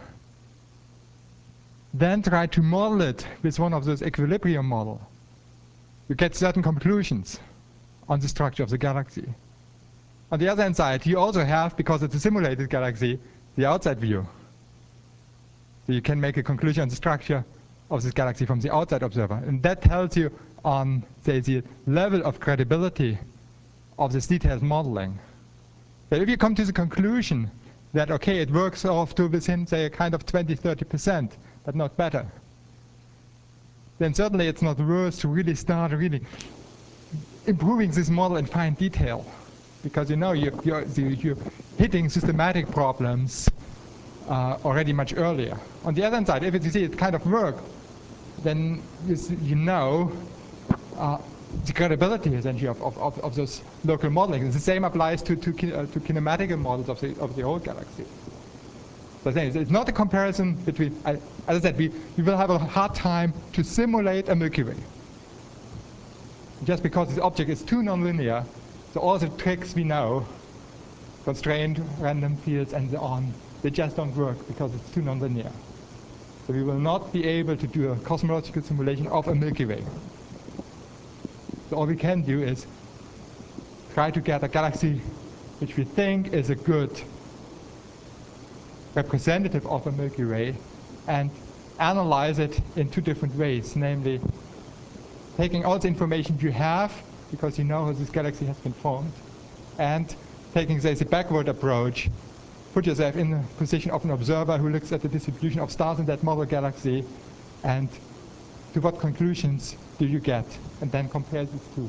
Then try to model it with one of those equilibrium models. You get certain conclusions on the structure of the galaxy. On the other hand side, you also have, because it's a simulated galaxy, the outside view. So you can make a conclusion on the structure of this galaxy from the outside observer. And that tells you on, say, the level of credibility of this detailed modeling. But if you come to the conclusion that, okay, it works off to within, say, a kind of twenty, thirty percent, but not better, then certainly it's not worth to really start really improving this model in fine detail, because you know you're, you're, you're hitting systematic problems uh, already much earlier. On the other hand side, if you see it kind of worked, then you, see, you know uh, the credibility essentially of, of, of, of those local modeling. The same applies to, to, uh, to kinematical models of the, of the whole galaxy. So it's not a comparison between, as I said, we, we will have a hard time to simulate a Milky Way. Just because this object is too nonlinear, so all the tricks we know, constrained random fields and so on, they just don't work because it's too nonlinear. So we will not be able to do a cosmological simulation of a Milky Way. So all we can do is try to get a galaxy which we think is a good representative of a Milky Way and analyze it in two different ways, namely taking all the information you have, because you know how this galaxy has been formed, and taking, say, the backward approach, put yourself in the position of an observer who looks at the distribution of stars in that model galaxy, and to what conclusions do you get, and then compare these two.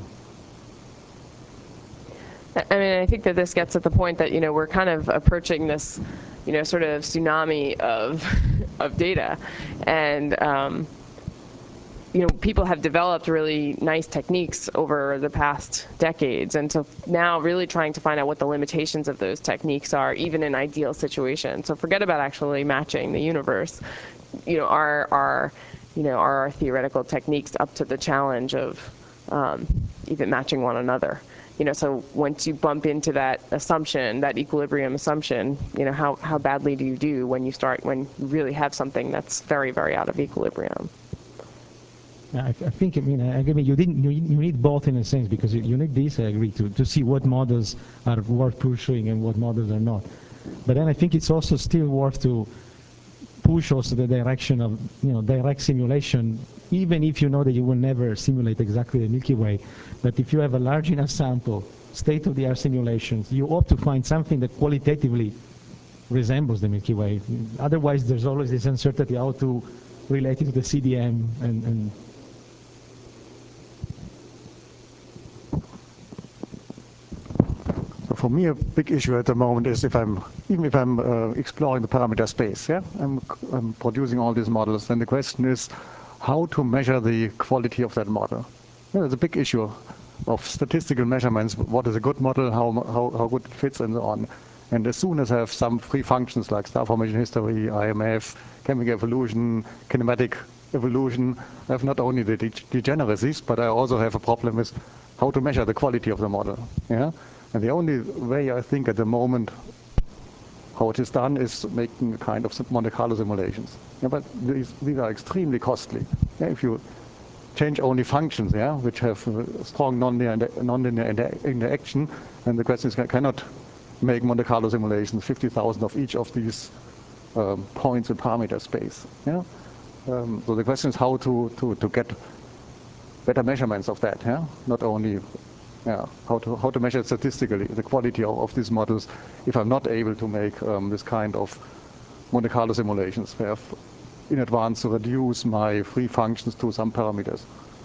I mean, I think that this gets at the point that, you know, we're kind of approaching this, you know, sort of tsunami of, of data. And, um, you know, people have developed really nice techniques over the past decades. And so now really trying to find out what the limitations of those techniques are, even in ideal situations. So forget about actually matching the universe. You know, are, are, you know, are our theoretical techniques up to the challenge of um, even matching one another? You know, so once you bump into that assumption, that equilibrium assumption, you know, how, how badly do you do when you start, when you really have something that's very, very out of equilibrium? I, I think, I mean, I agree. You, didn't, you, you need both in a sense, because you, you need this, I agree, to, to see what models are worth pursuing and what models are not. But then I think it's also still worth to push also the direction of, you know, direct simulation, even if you know that you will never simulate exactly the Milky Way. But if you have a large enough sample, state-of-the-art simulations, you ought to find something that qualitatively resembles the Milky Way. Otherwise, there's always this uncertainty how to relate it to the C D M and, and for me, a big issue at the moment is if I'm, even if I'm uh, exploring the parameter space, yeah, I'm, I'm producing all these models, then the question is how to measure the quality of that model. Yeah, there's a big issue of statistical measurements. What is a good model, how, how, how good it fits, and so on. And as soon as I have some free functions like star formation history, I M F, chemical evolution, kinematic evolution, I have not only the de degeneracies, but I also have a problem with how to measure the quality of the model. Yeah? And the only way I think at the moment how it is done is making a kind of Monte Carlo simulations. Yeah, but these, these are extremely costly. Yeah, if you change only functions, yeah, which have a strong nonlinear, nonlinear inter interaction, and the question is, I cannot make Monte Carlo simulations, fifty thousand of each of these um, points in parameter space. Yeah? Um, so the question is how to, to, to get better measurements of that, yeah? Not only yeah, how to how to measure statistically the quality of, of these models if I'm not able to make um, this kind of Monte Carlo simulations where I've in advance to reduce my free functions to some parameters.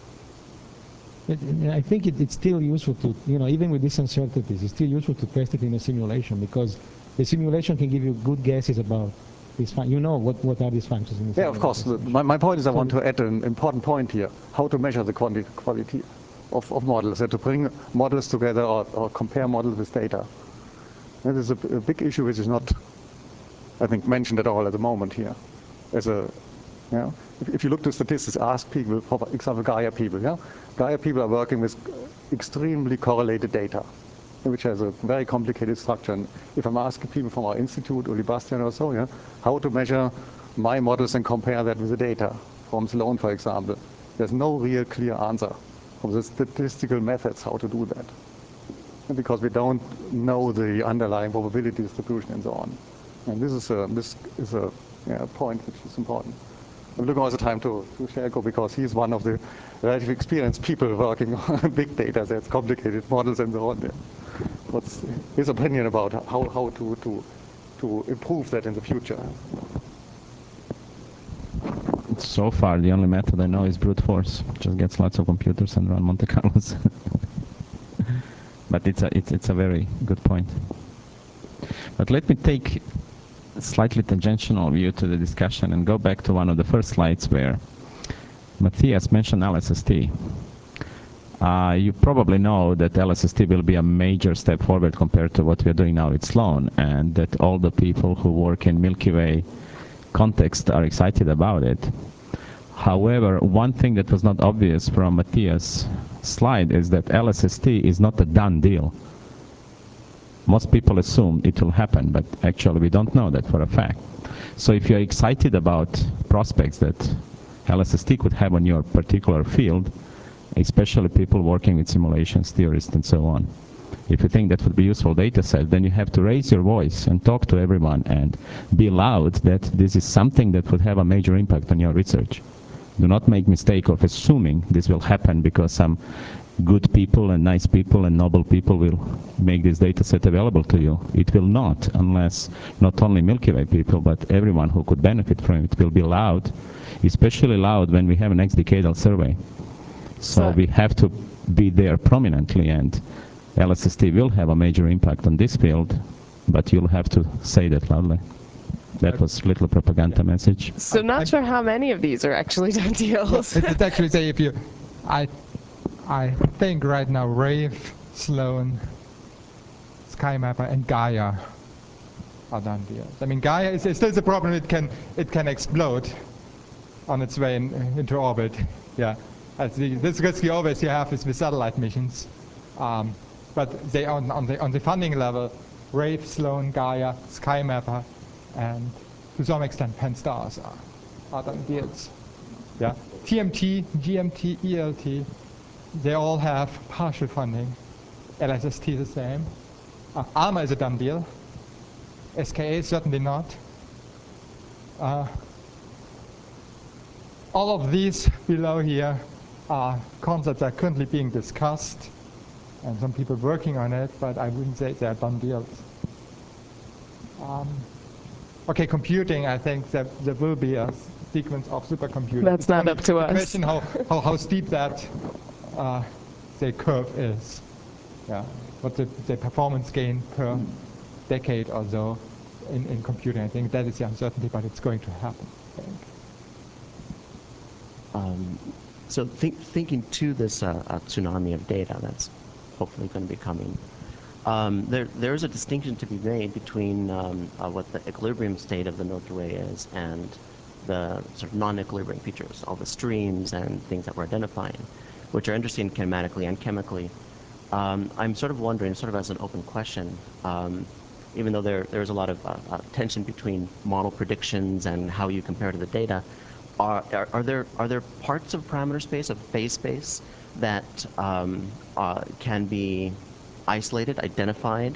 I think it, it's still useful to, you know, even with these uncertainties, it's still useful to test it in a simulation, because the simulation can give you good guesses about these functions. You know what, what are these functions in the Yeah, of course. My, my point is I want to add an important point here, how to measure the quality, quality of, of models, and to bring models together or, or compare models with data. And this is a, a big issue which is not, I think, mentioned at all at the moment here. As a, you know, if, if you look to statistics, ask people, for example, Gaia people. Yeah? Gaia people are working with extremely correlated data, which has a very complicated structure. And if I'm asking people from our institute, Uli Bastian or so, yeah, how to measure my models and compare that with the data from Sloan, for example, there's no real clear answer from the statistical methods how to do that, because we don't know the underlying probability distribution and so on. And this is a, this is a yeah, point which is important. I'm looking all the time to, to Sherko, because he's one of the relatively experienced people working on big data sets, complicated models and so on. Yeah. What's his opinion about how, how to, to, to improve that in the future? So far, the only method I know is brute force. Just gets lots of computers and run Monte Carlos. But it's a, it's, it's a very good point. But let me take a slightly tangential view to the discussion and go back to one of the first slides where Matthias mentioned L S S T. Uh, you probably know that L S S T will be a major step forward compared to what we are doing now at Sloan, and that all the people who work in Milky Way context are excited about it. However, one thing that was not obvious from Matthias' slide is that L S S T is not a done deal. Most people assume it will happen, but actually we don't know that for a fact. So if you're excited about prospects that L S S T could have on your particular field, especially people working with simulations, theorists, and so on, if you think that would be useful data set, then you have to raise your voice and talk to everyone and be loud that this is something that would have a major impact on your research. Do not make mistake of assuming this will happen because some good people and nice people and noble people will make this data set available to you. It will not, unless not only Milky Way people, but everyone who could benefit from it will be loud, especially loud when we have a next decadal survey. So we have to be there prominently, and L S S T will have a major impact on this field, but you'll have to say that loudly. That was a little propaganda message. So not sure how many of these are actually done deals. It's, it's actually say if you, I, I think right now Rave, Sloan, SkyMapper, and Gaia are done deals. I mean, Gaia is, is still the problem. It can it can explode on its way in, into orbit. Yeah. As the, this risk you always you have is with satellite missions, um, but they on, on the on the funding level, Rave, Sloan, Gaia, SkyMapper, and to some extent Pan-STARRS are, are done deals. Yeah, T M T, G M T, E L T, they all have partial funding. L S S T the same. Uh, ALMA is a done deal. S K A certainly not. Uh, all of these below here are concepts that are currently being discussed, and some people working on it, but I wouldn't say they're done deals. Um, okay, computing, I think that there will be a sequence of supercomputing. That's not up to us. The question how, how, how steep that uh, say curve is. Yeah, what the, the performance gain per decade or so in, in computing. I think that is the uncertainty, but it's going to happen, I think. Um, So think, thinking to this uh, uh, tsunami of data that's hopefully going to be coming, um, there there is a distinction to be made between um, uh, what the equilibrium state of the Milky Way is and the sort of non-equilibrium features, all the streams and things that we're identifying, which are interesting kinematically and chemically. Um, I'm sort of wondering, sort of as an open question, um, even though there there's a lot of uh, uh, tension between model predictions and how you compare to the data. Are, are, are there are there parts of parameter space, of phase space, that um, uh, can be isolated, identified,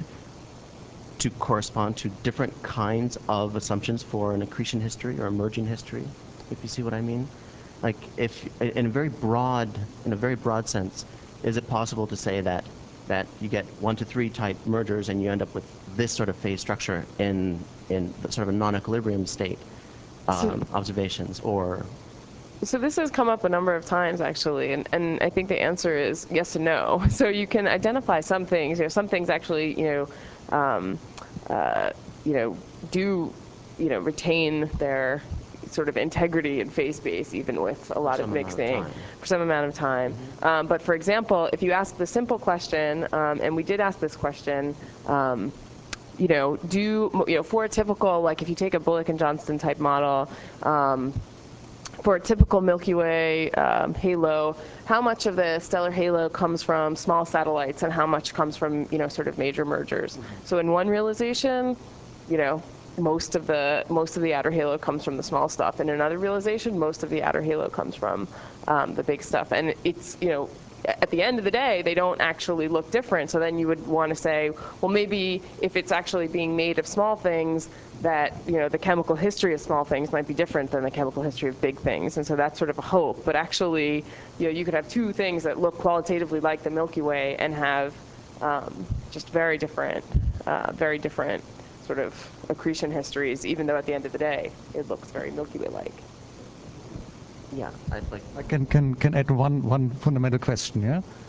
to correspond to different kinds of assumptions for an accretion history or emerging history? If you see what I mean, like if in a very broad in a very broad sense, is it possible to say that that you get one to three type mergers and you end up with this sort of phase structure in in sort of a non-equilibrium state? Um, so, observations or so this has come up a number of times actually, and, and I think the answer is yes and no. So you can identify some things, you know, some things actually, you know, um, uh, you know, do, you know, retain their sort of integrity in phase space even with a lot of mixing for some amount of time. Mm-hmm. um, but for example, if you ask the simple question, um, and we did ask this question, um, you know, do, you know, for a typical, like if you take a Bullock and Johnston type model, um, for a typical Milky Way um, halo, how much of the stellar halo comes from small satellites and how much comes from, you know, sort of major mergers? Mm-hmm. So in one realization, you know, most of the most of the outer halo comes from the small stuff. In another realization, most of the outer halo comes from um, the big stuff. And it's, you know, at the end of the day, they don't actually look different. So then you would want to say, well, maybe if it's actually being made of small things, that, you know, the chemical history of small things might be different than the chemical history of big things. And so that's sort of a hope. But actually, you know, you could have two things that look qualitatively like the Milky Way and have um, just very different, uh, very different sort of accretion histories, even though at the end of the day, it looks very Milky Way-like. Yeah, I'd like. I can, can, can add one, one fundamental question, yeah?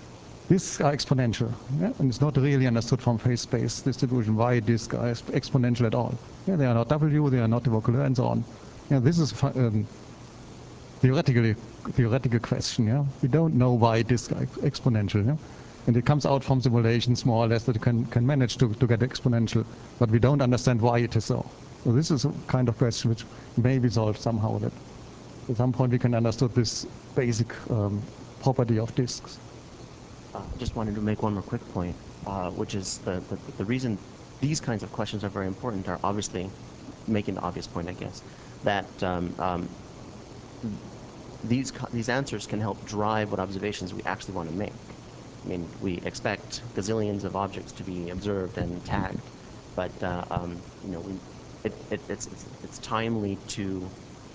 These are exponential, yeah? And it's not really understood from phase space distribution why these are exponential at all. Yeah, they are not W, they are not evocular, and so on. Yeah, this is um, theoretically theoretical question. Yeah, we don't know why it is exponential. Yeah? And it comes out from simulations more or less that you can can manage to to get exponential, but we don't understand why it is so. So this is a kind of question which may be solved somehow. That at some point we can understand this basic um, property of disks. Uh, just wanted to make one more quick point, uh, which is the, the the reason these kinds of questions are very important are obviously making the obvious point, I guess, that um, um, these these answers can help drive what observations we actually want to make. I mean, we expect gazillions of objects to be observed and tagged, but uh, um, you know, we it, it, it's, it's it's timely to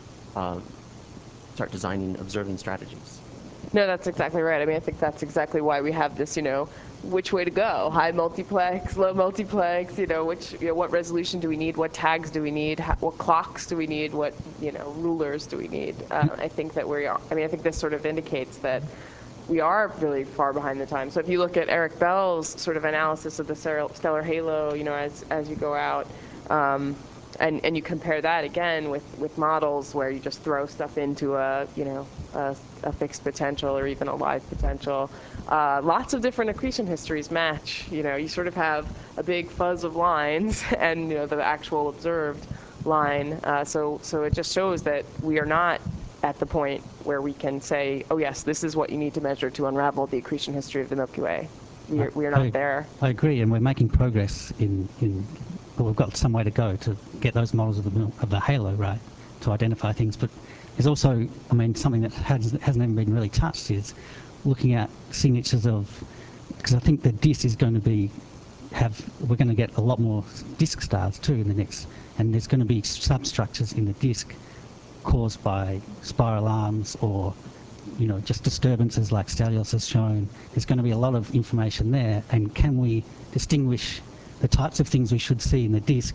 uh, start designing observing strategies. No, that's exactly right. I mean, I think that's exactly why we have this, you know, which way to go, high multiplex, low multiplex, you know, which, you know, what resolution do we need, what tags do we need, how, what clocks do we need, what, you know, rulers do we need. Uh, I think that we are, I mean, I think this sort of indicates that we are really far behind the time. So if you look at Eric Bell's sort of analysis of the stellar halo, you know, as, as you go out, um, And, and you compare that again with, with models where you just throw stuff into a, you know, a, a fixed potential or even a live potential. Uh, lots of different accretion histories match. You know, you sort of have a big fuzz of lines and, you know, the actual observed line. Uh, so, so it just shows that we are not at the point where we can say, oh yes, this is what you need to measure to unravel the accretion history of the Milky Way. We are, we are not I, there. I agree, and we're making progress in, in but we've got some way to go to get those models of the of the halo right to identify things. But there's also, I mean, something that has, hasn't even been really touched is looking at signatures of, because I think the disk is going to be have we're going to get a lot more disk stars too in the next, and there's going to be substructures in the disk caused by spiral arms or, you know, just disturbances like Stelios has shown. There's going to be a lot of information there, and can we distinguish the types of things we should see in the disk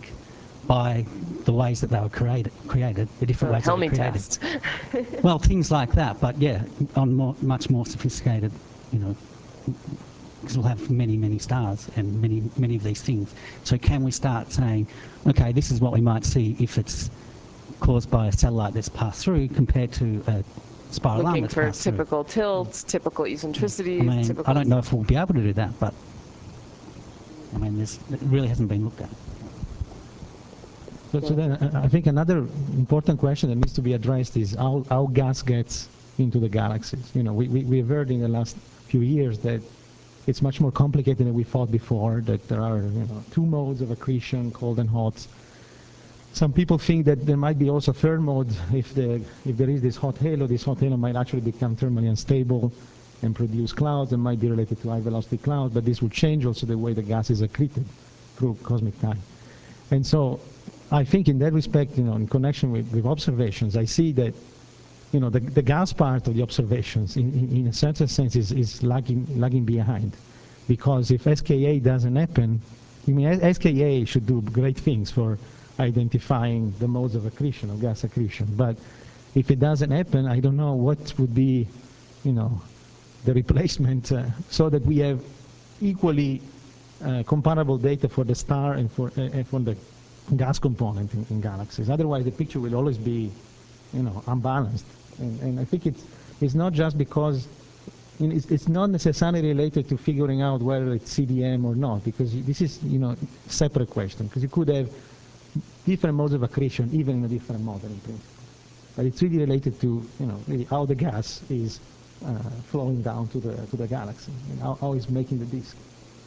by the ways that they were created, created the different So ways that they were created. test. Well, things like that, but yeah, on more, much more sophisticated, you know, because we'll have many, many stars and many, many of these things. So can we start saying, okay, this is what we might see if it's caused by a satellite that's passed through compared to a spiral arm Looking that's for passed through. typical tilts, typical eccentricities. I mean, typical I don't know if we'll be able to do that, but I mean, this it really hasn't been looked at. So, so then uh, I think another important question that needs to be addressed is how, how gas gets into the galaxies. You know, we, we, we've heard in the last few years that it's much more complicated than we thought before, that there are, you know, two modes of accretion, cold and hot. Some people think that there might be also a third mode. If, the, if there is this hot halo, this hot halo might actually become thermally unstable and produce clouds and might be related to high velocity clouds, but this would change also the way the gas is accreted through cosmic time. And so I think in that respect, you know, in connection with, with observations, I see that, you know, the, the gas part of the observations in, in, in a certain sense is, is lagging, lagging behind. Because if S K A doesn't happen, I mean, S K A should do great things for identifying the modes of accretion, of gas accretion. But if it doesn't happen, I don't know what would be, you know, the replacement uh, so that we have equally uh, comparable data for the star and for, uh, for the gas component in, in galaxies. Otherwise, the picture will always be, you know, unbalanced. And, and I think it's, it's not just because, you know, it's, it's not necessarily related to figuring out whether it's C D M or not, because this is, you know, a separate question, because you could have different modes of accretion even in a different model in principle. But it's really related to, you know, really how the gas is uh, flowing down to the to the galaxy and how, how it's making the disk.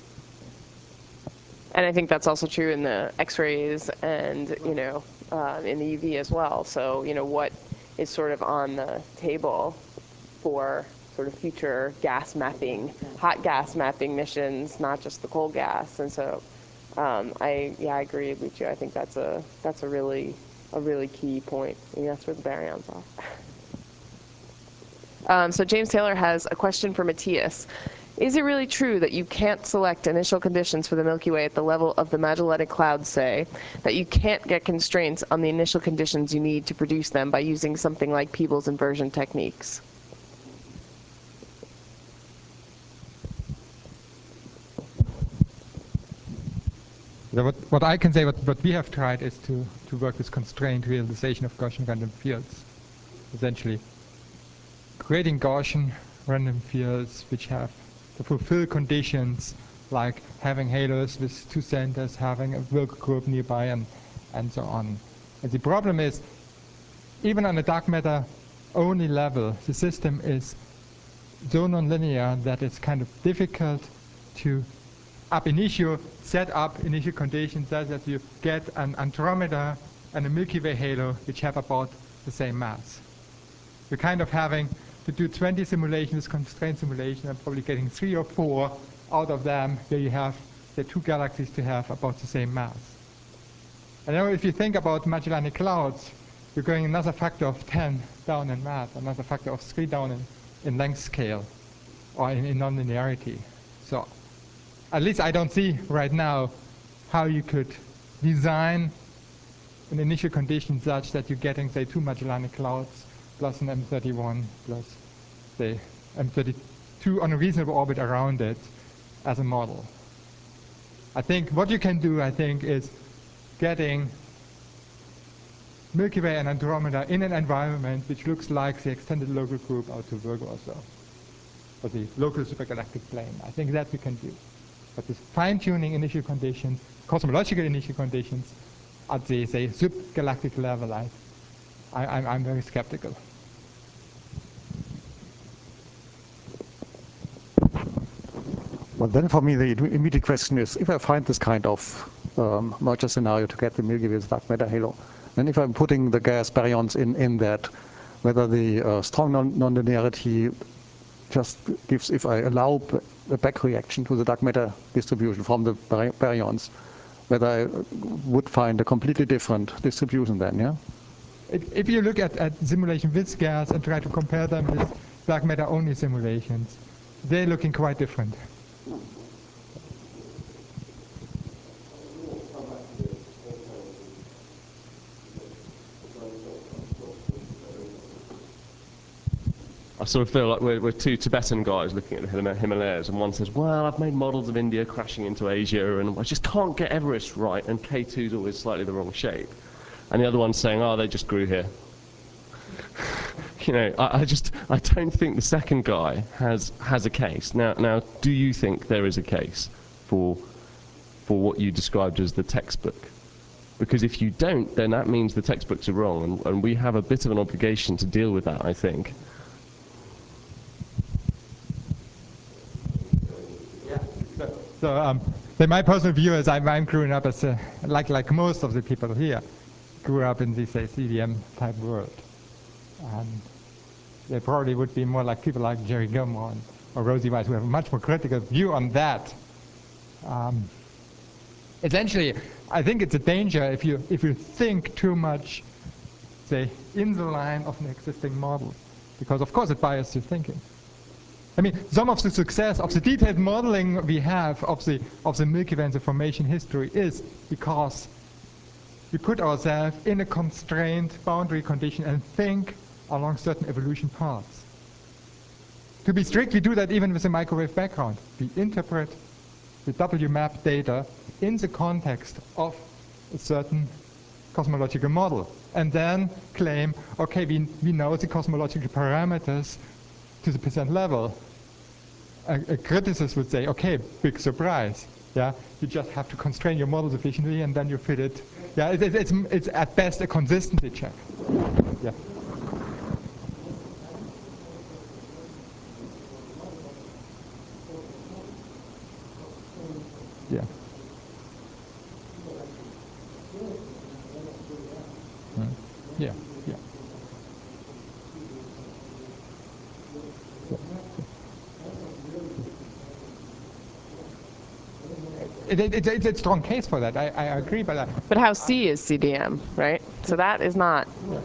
And I think that's also true in the X-rays and, you know, uh, in the U V as well. So, you know, what is sort of on the table for sort of future gas mapping, hot gas mapping missions, not just the cold gas. And so, um, I yeah, I agree, Lucio. I think that's a that's a really a really key point. I mean, that's where the baryons are. Um, so James Taylor has a question for Matthias. Is it really true that you can't select initial conditions for the Milky Way at the level of the Magellantic Clouds, say, that you can't get constraints on the initial conditions you need to produce them by using something like Peebles inversion techniques? So what, what I can say, what, what we have tried is to, to work with constrained realization of Gaussian random fields. Essentially, creating Gaussian random fields which have to fulfill conditions like having halos with two centers, having a Wilk group nearby, and, and so on. And the problem is, even on a dark matter only level, the system is so nonlinear that it's kind of difficult to ab initio set up initial conditions such that you get an Andromeda and a Milky Way halo which have about the same mass. You're kind of having to do twenty simulations, constrained simulation, and probably getting three or four out of them where you have the two galaxies to have about the same mass. And now if you think about Magellanic Clouds, you're going another factor of ten down in mass, another factor of three down in, in length scale, or in, in nonlinearity. So at least I don't see right now how you could design an initial condition such that you're getting, say, two Magellanic Clouds plus an M thirty-one plus, say, M thirty-two on a reasonable orbit around it as a model. I think what you can do, I think, is getting Milky Way and Andromeda in an environment which looks like the extended local group out to Virgo or so, or the local supergalactic plane. I think that we can do. But with fine-tuning initial conditions, cosmological initial conditions, at the, say, subgalactic level, I, I, I'm, I'm very skeptical. Well, then for me, the immediate question is, if I find this kind of um, merger scenario to get the Milky Way dark matter halo, then if I'm putting the gas baryons in, in that, whether the uh, strong non nonlinearity just gives, if I allow a back reaction to the dark matter distribution from the bar baryons, whether I would find a completely different distribution then, yeah? If you look at, at simulation with gas and try to compare them with dark matter only simulations, they're looking quite different. I sort of feel like we're, we're two Tibetan guys looking at the Himalayas, and one says, well, I've made models of India crashing into Asia, and I just can't get Everest right, and K two is always slightly the wrong shape. And the other one's saying, oh, they just grew here. You know, I, I just, I don't think the second guy has, has a case. Now, now, do you think there is a case for, for what you described as the textbook? Because if you don't, then that means the textbooks are wrong, and, and we have a bit of an obligation to deal with that, I think. So, um, so my personal view is I'm, I'm growing up as a, like like most of the people here, grew up in this say, C D M type world, and they probably would be more like people like Jerry Gilmore or Rosie Weiss, who have a much more critical view on that. Um, essentially, I think it's a danger if you if you think too much, say, in the line of an existing model, because of course it biases your thinking. I mean, some of the success of the detailed modeling we have of the of the Milky Way and the formation history is because we put ourselves in a constrained boundary condition and think along certain evolution paths. To be strict, we do that even with a microwave background. We interpret the W map data in the context of a certain cosmological model, and then claim, okay, we, we know the cosmological parameters to the percent level. A, a criticist would say, okay, big surprise. Yeah, you just have to constrain your model sufficiently, and then you fit it. Yeah, it, it, it's it's at best a consistency check. Yeah. Yeah. Mm. Yeah. Yeah. It, it, it, it's a strong case for that. I, I agree, but uh, But how C is C D M, right? So that is not. Yeah.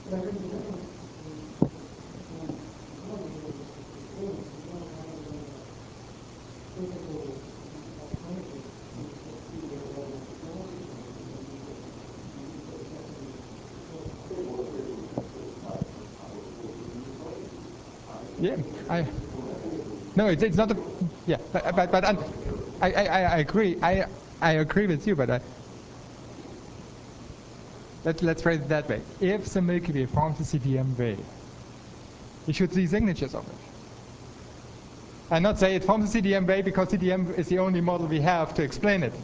Yeah, I. No, it's it's not a. Yeah, but but but um, I I I agree. I I agree with you, but I, let, let's phrase it that way. If the Milky Way forms a C D M wave, you should see signatures of it. And not say it forms a C D M wave because C D M is the only model we have to explain it.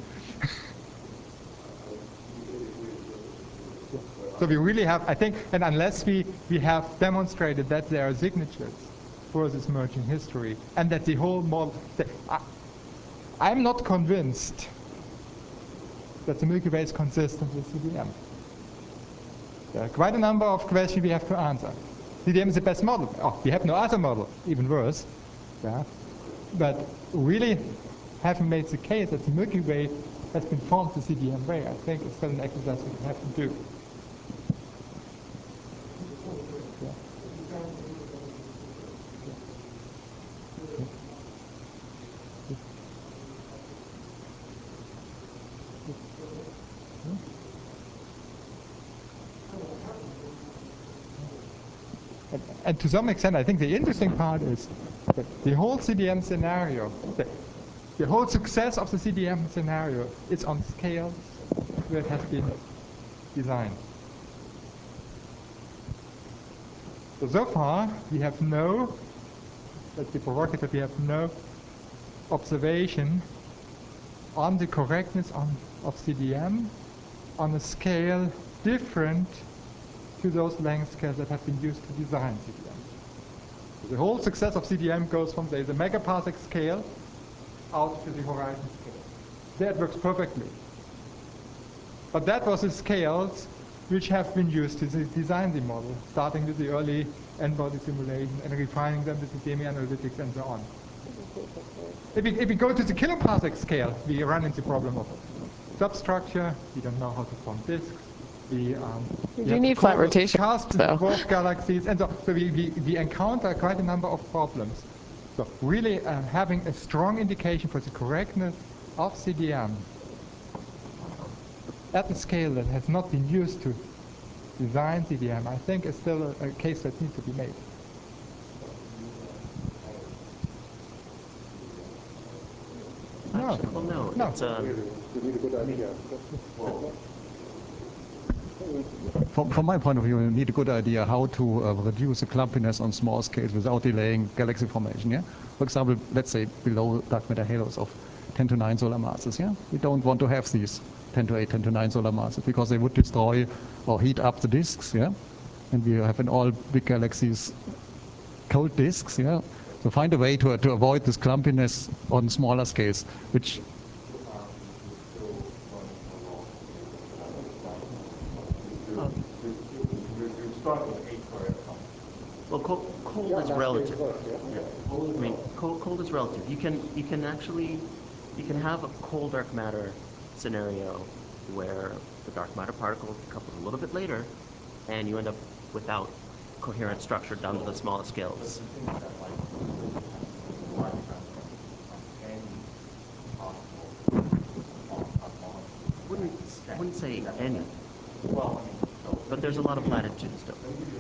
So we really have, I think, and unless we, we have demonstrated that there are signatures for this merging history, and that the whole model, that, I, I'm not convinced that the Milky Way is consistent with C D M. There are quite a number of questions we have to answer. C D M is the best model. Oh, we have no other model, even worse. Yeah. But really, having made the case that the Milky Way has been formed the C D M way, I think it's still an exercise we have to do. And, and to some extent, I think the interesting part is that the whole C D M scenario, the, the whole success of the C D M scenario is on scales where it has been designed. So, so far, we have no, let's be provocative, we have no observation on the correctness on, of C D M on a scale different to those length scales that have been used to design C D M. So the whole success of C D M goes from, say, the megaparsec scale out to the horizon scale. There it works perfectly. But that was the scales which have been used to design the model, starting with the early n-body simulation and refining them with the semi-analytics and so on. If we, if we go to the kiloparsec scale, we run into the problem of substructure. We don't know how to form disks. We, um, you we do need flat rotation, dwarf galaxies, and so, so we, we, we encounter quite a number of problems. So really uh, having a strong indication for the correctness of C D M at a scale that has not been used to design C D M, I think is still a, a case that needs to be made. No, well, no, no. It's, um, you need a good idea. From, from my point of view, you need a good idea how to uh, reduce the clumpiness on small scales without delaying galaxy formation. Yeah. For example, let's say below dark matter halos of ten to nine solar masses. Yeah. We don't want to have these ten to eight, ten to nine solar masses because they would destroy or heat up the disks. Yeah. And we have in all big galaxies cold disks. Yeah. So find a way to uh, to avoid this clumpiness on smaller scales, which. Well, cold, cold yeah, is relative. Yeah. I mean, cold, cold is relative. You can you can actually you can have a cold dark matter scenario where the dark matter particle decouples a little bit later, and you end up without coherent structure down to the smallest scales. Wouldn't wouldn't say any. But there's a lot of latitude still.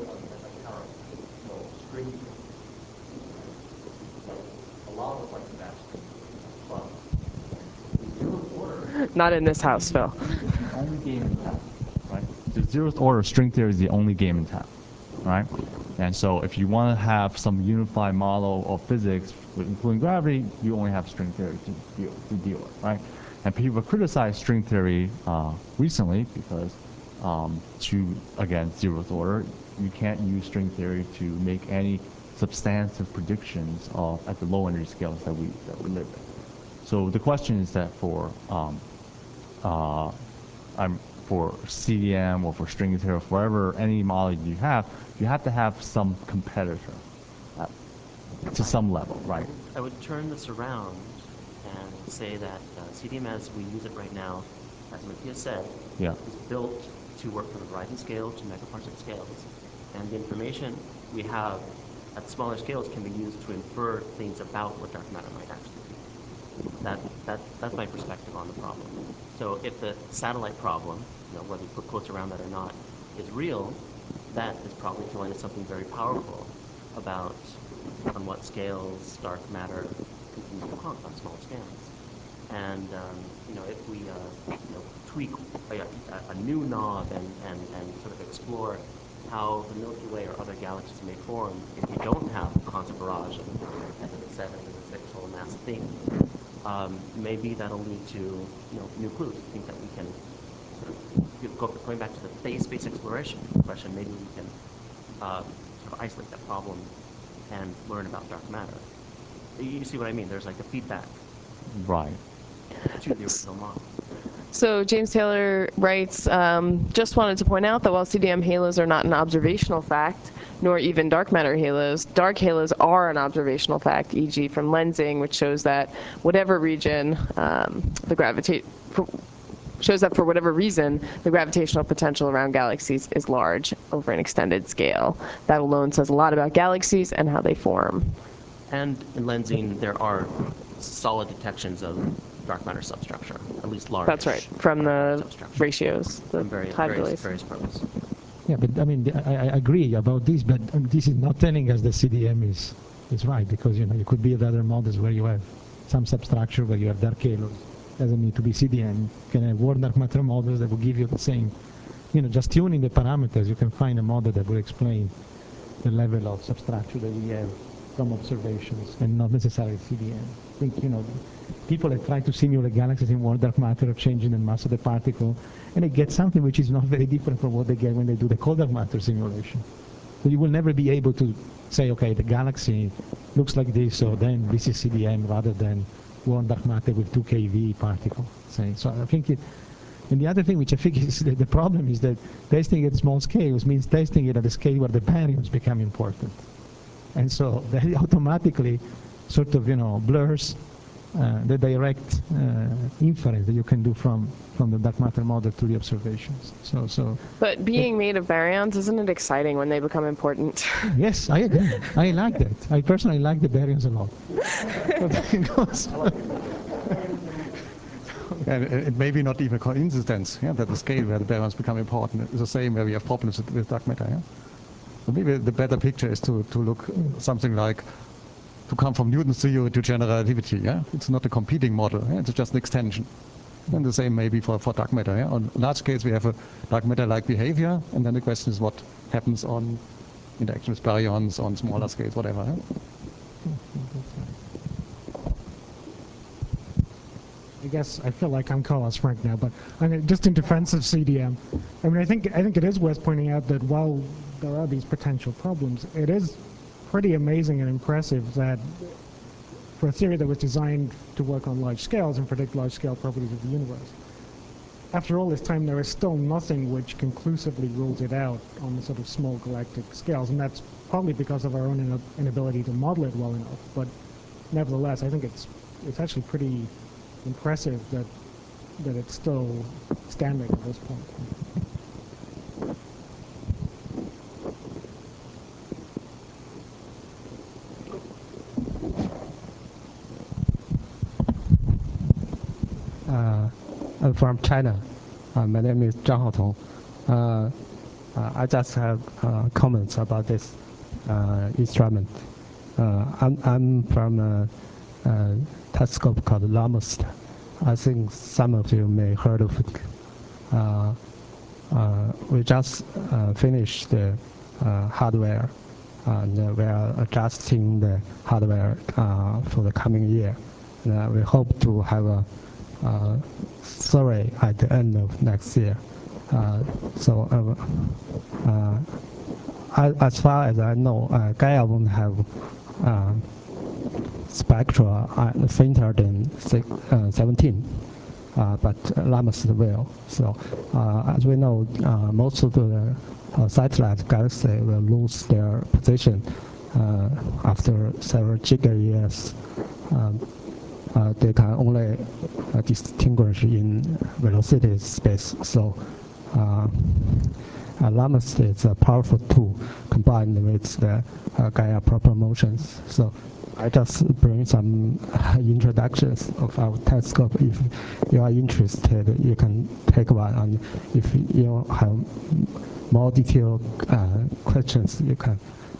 Not in this house, Phil. Only game in town, right? The zeroth order string theory is the only game in town, right? And so if you want to have some unified model of physics, including gravity, you only have string theory to deal, to deal with, right? And people have criticized string theory uh, recently because um, to, again, zeroth order, you can't use string theory to make any substantive predictions of at the low energy scales that we that we live in. So the question is that for um, uh, I'm for C D M or for string theory or whatever any model you have, you have to have some competitor at, to some level, right? I would turn this around and say that uh, C D M as we use it right now, as Matthias said, yeah. is built to work from the horizon scale to megaparsec scales, and the information we have at smaller scales can be used to infer things about what dark matter might actually be. That, that, that's my perspective on the problem. So if the satellite problem, you know, whether you put quotes around that or not, is real, that is probably telling us something very powerful about on what scales dark matter continues to haunt on small scales. And um, you know, if we uh, you know, tweak a, a new knob and, and, and sort of explore how the Milky Way or other galaxies may form if you don't have a constant barrage of S S seven, S S six solar mass things, um, maybe that'll lead to you know new clues. I think that we can sort of you know, go, going back to the phase space exploration question. Maybe we can uh, sort of isolate that problem and learn about dark matter. You see what I mean? There's like a feedback Right. to the original model. So James Taylor writes, um, just wanted to point out that while C D M halos are not an observational fact, nor even dark matter halos, dark halos are an observational fact, for example from lensing, which shows that whatever region um, the gravitate shows that for whatever reason the gravitational potential around galaxies is large over an extended scale. That alone says a lot about galaxies and how they form. And in lensing, there are solid detections of dark matter substructure, at least large. That's right, from the ratios, the From various, tide various, delays. various probes. Yeah, but I mean, the- I, I agree about this, but um, this is not telling us that C D M is is right, because you know you could be at other models where you have some substructure where you have dark halos. Doesn't need to be C D M. You can have warm dark matter models that will give you the same. You know, just tuning the parameters, you can find a model that will explain the level of substructure that we have from observations, and not necessarily C D M. I think you know, people have tried to simulate galaxies in warm dark matter, changing the mass of the particle, and they get something which is not very different from what they get when they do the cold dark matter simulation. So you will never be able to say, okay, the galaxy looks like this, so then this is C D M rather than warm dark matter with two K V particle. Say. So I think it, and the other thing which I think is that the problem is that testing at small scales means testing it at a scale where the baryons become important. And so that automatically sort of, you know, blurs uh, the direct uh, inference that you can do from, from the dark matter model to the observations. So, so. But being made of baryons, isn't it exciting when they become important? Yes, I agree. I like that. I personally like the baryons a lot. And it may be not even a coincidence, yeah, that the scale where the baryons become important is the same where we have problems with, with dark matter. Yeah? So maybe the better picture is to, to look something like to come from Newton's theory to general relativity. Yeah? It's not a competing model, yeah? It's just an extension. And the same maybe for, for dark matter. Yeah? On large scales we have a dark matter-like behavior, and then the question is what happens on interaction with baryons on smaller scales, whatever. Yeah? I guess I feel like I'm Carlos Frank now, but I mean, just in defense of C D M, I mean, I think I think it is worth pointing out that while there are these potential problems, it is pretty amazing and impressive that for a theory that was designed to work on large scales and predict large-scale properties of the universe, after all this time, there is still nothing which conclusively rules it out on the sort of small galactic scales, and that's probably because of our own ina- inability to model it well enough. But nevertheless, I think it's it's actually pretty impressive that that it's still standing at this point. Uh, I'm from China. Uh, my name is Zhang Haotong. Uh, uh, I just have uh, comments about this uh, instrument. Uh, I'm, I'm from a, a telescope called LAMUST. I think some of you may heard of it. Uh, uh, we just uh, finished the uh, hardware, and we are adjusting the hardware uh, for the coming year. And, uh, we hope to have a uh, survey at the end of next year. Uh, so, uh, uh, I, as far as I know, uh, Gaia won't have uh, spectra uh, fainter than six, uh, seventeen, uh, but LAMUST will. So, uh, as we know, uh, most of the uh, satellite galaxy will lose their position uh, after several giga years. Um, Uh, they can only uh, distinguish in velocity space. So uh, uh, LAMUST is a powerful tool combined with the uh, Gaia proper motions. So I just bring some uh, introductions of our telescope. If you are interested, you can take one. And if you have more detailed uh, questions, you can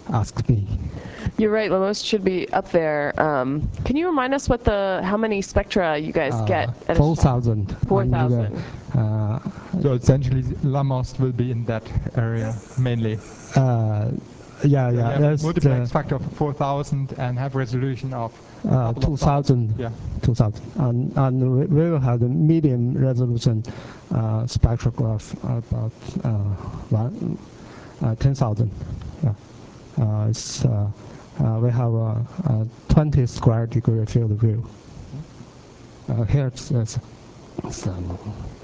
ask me. You're right. Lamos should be up there. Um, can you remind us what the how many spectra you guys Uh, get? at a four sh- thousand. four thousand. Uh, So essentially, Lamos will be in that area mainly. uh, yeah, So yeah. we have That's multiplex the, factor of four thousand and have resolution of a uh, couple two of thousand. Yeah. two thousand. And, and we we will have the medium resolution uh, spectrograph about uh, one, uh, ten thousand. Yeah. Uh, it's, uh, uh, we have a, a twenty square degree field of view. Uh, here it's, it's some,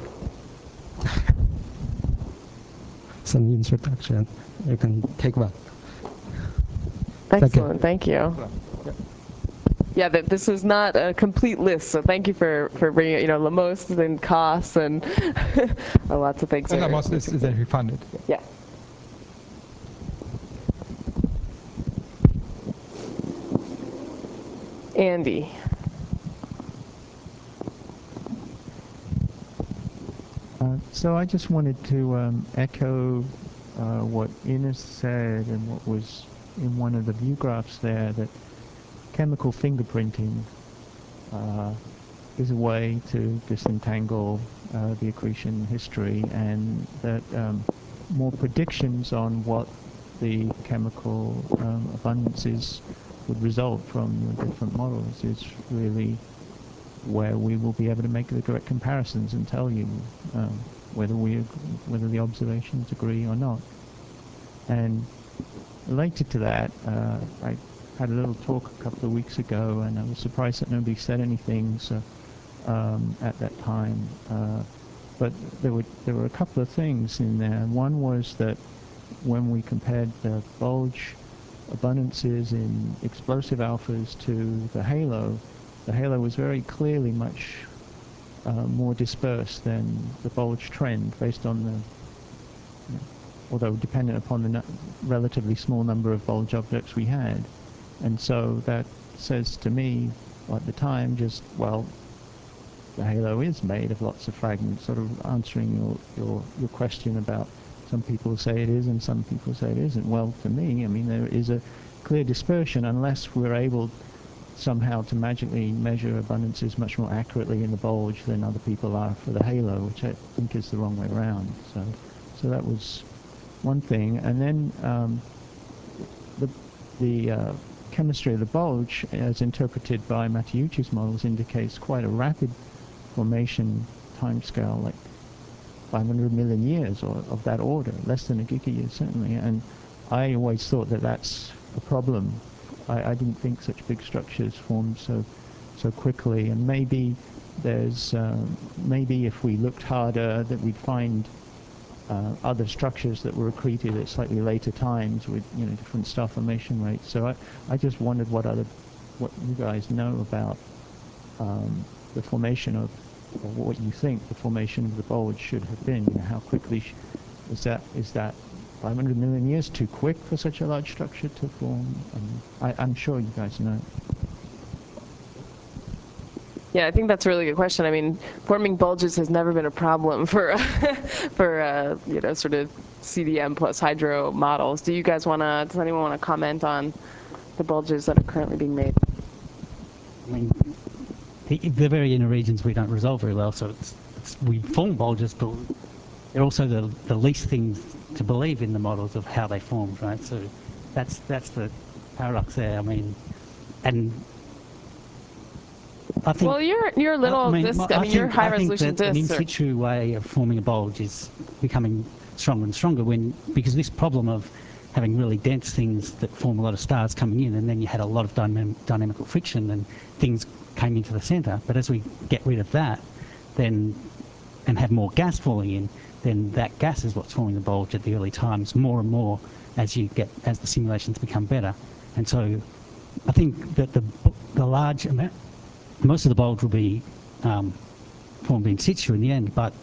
some introduction. You can take one. Excellent. Thank you. Yeah, that this is not a complete list, so thank you for, for bringing, you know, Lamos and C O S and lots of things. And are- Lamos is essentially funded. Yeah. Andy. Uh, so I just wanted to um, echo uh, what Ines said and what was in one of the view graphs there, that chemical fingerprinting uh, is a way to disentangle uh, the accretion history, and that um, more predictions on what the chemical um, abundances would result from your different models is really where we will be able to make the direct comparisons and tell you um, whether we whether the observations agree or not. And related to that, uh, I had a little talk a couple of weeks ago, and I was surprised that nobody said anything so, um, at that time. Uh, but there were there were a couple of things in there. One was that when we compared the bulge abundances in explosive alphas to the halo, the halo was very clearly much uh, more dispersed than the bulge trend, based on the, you know, although dependent upon the no relatively small number of bulge objects we had. And so that says to me, well, at the time, just, well, the halo is made of lots of fragments, sort of answering your, your, your question about some people say it is and some people say it isn't. Well, to me, I mean, there is a clear dispersion unless we're able somehow to magically measure abundances much more accurately in the bulge than other people are for the halo, which I think is the wrong way around. So, so that was one thing. And then um, the, the uh, chemistry of the bulge, as interpreted by Matteucci's models, indicates quite a rapid formation timescale, like five hundred million years or of that order, less than a gigayear certainly. And I always thought that that's a problem. I, I didn't think such big structures formed so so quickly. And maybe there's uh, maybe if we looked harder that we'd find uh, other structures that were accreted at slightly later times with, you know, different star formation rates. So I I just wondered what other what you guys know about um, the formation of, or what you think the formation of the bulge should have been. You know, how quickly sh is that is that five hundred million years too quick for such a large structure to form? And I, I'm sure you guys know. Yeah, I think that's a really good question. I mean, forming bulges has never been a problem for for uh, you know, sort of C D M plus hydro models. Do you guys want to? Does anyone want to comment on the bulges that are currently being made? I mean, the, the very inner regions we don't resolve very well, so it's, it's we form bulges, but they're also the the least things to believe in the models of how they formed, right? So that's that's the paradox there. I mean, and I think, well, your your little I mean, disc. my- I mean, think, your high I think resolution that an in discs. Are, situ way of forming a bulge is becoming stronger and stronger when because this problem of having really dense things that form a lot of stars coming in, and then you had a lot of dynam dynamical friction and things came into the centre. But as we get rid of that, then and have more gas falling in, then that gas is what's forming the bulge at the early times more and more as you get as the simulations become better. And so I think that the the large amount, most of the bulge will be um, formed in situ in the end, but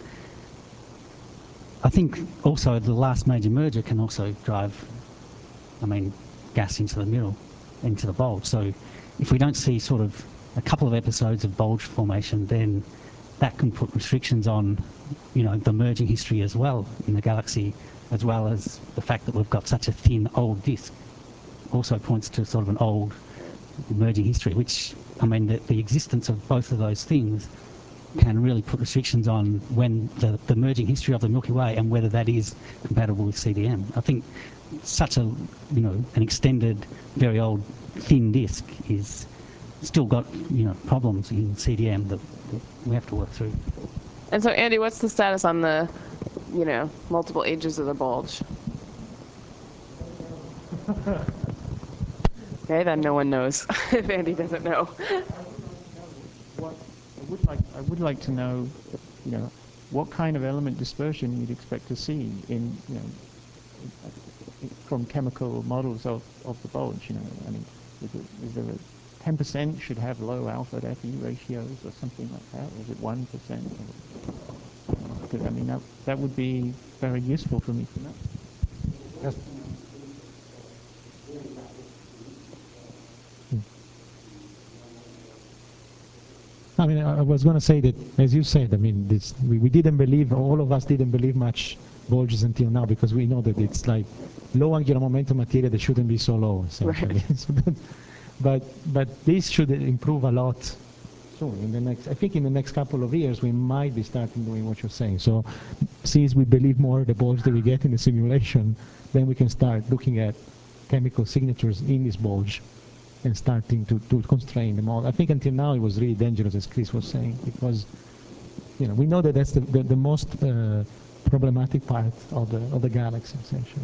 I think also the last major merger can also drive, I mean, gas into the middle, into the bulge. So if we don't see sort of a couple of episodes of bulge formation, then that can put restrictions on, you know, the merging history as well in the galaxy, as well as the fact that we've got such a thin old disk. also points to sort of an old merging history, which, I mean, the, the existence of both of those things can really put restrictions on when the, the merging history of the Milky Way and whether that is compatible with C D M. I think such a, you know, an extended, very old, thin disk is still got, you know, problems in C D M that, that we have to work through. And so, Andy, what's the status on the, you know, multiple ages of the bulge? Okay, then no one knows if Andy doesn't know. What I would like, I would like to know, you know, what kind of element dispersion you'd expect to see in, you know, from chemical models of, of the bulge. You know, I mean, is, it, is there a ten percent should have low alpha to F E ratios or something like that, or is it one percent? Because I mean, that that would be very useful for me to know. Yes. I mean, I was going to say that, as you said, I mean, this, we, we didn't believe, all of us didn't believe much bulges until now, because we know that it's like low angular momentum material that shouldn't be so low, essentially. Right. So that, but but this should improve a lot soon. In the next, I think in the next couple of years, we might be starting doing what you're saying. So since we believe more the bulge that we get in the simulation, then we can start looking at chemical signatures in this bulge and starting to, to constrain them all. I think until now it was really dangerous, as Chris was saying, because, you know, we know that that's the, the, the most uh, problematic part of the, of the galaxy, essentially.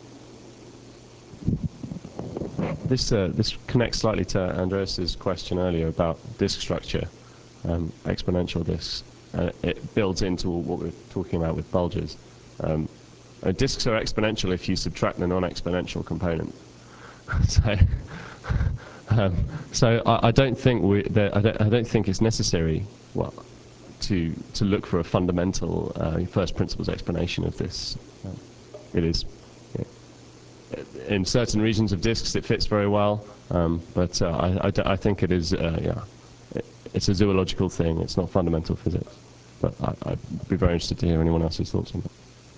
This, uh, this connects slightly to Andreas's question earlier about disk structure, um, exponential disks. Uh, it builds into what we're talking about with bulges. Um, uh, disks are exponential if you subtract the non-exponential component. so, um, so I, I don't think we. That, I don't. I don't think it's necessary. Well, to to look for a fundamental uh, first principles explanation of this. Uh, it is. Yeah. In certain regions of disks, it fits very well, um, but uh, I, I, d I think it is. Uh, yeah, it, it's a zoological thing. It's not fundamental physics. But I, I'd be very interested to hear anyone else's thoughts on that.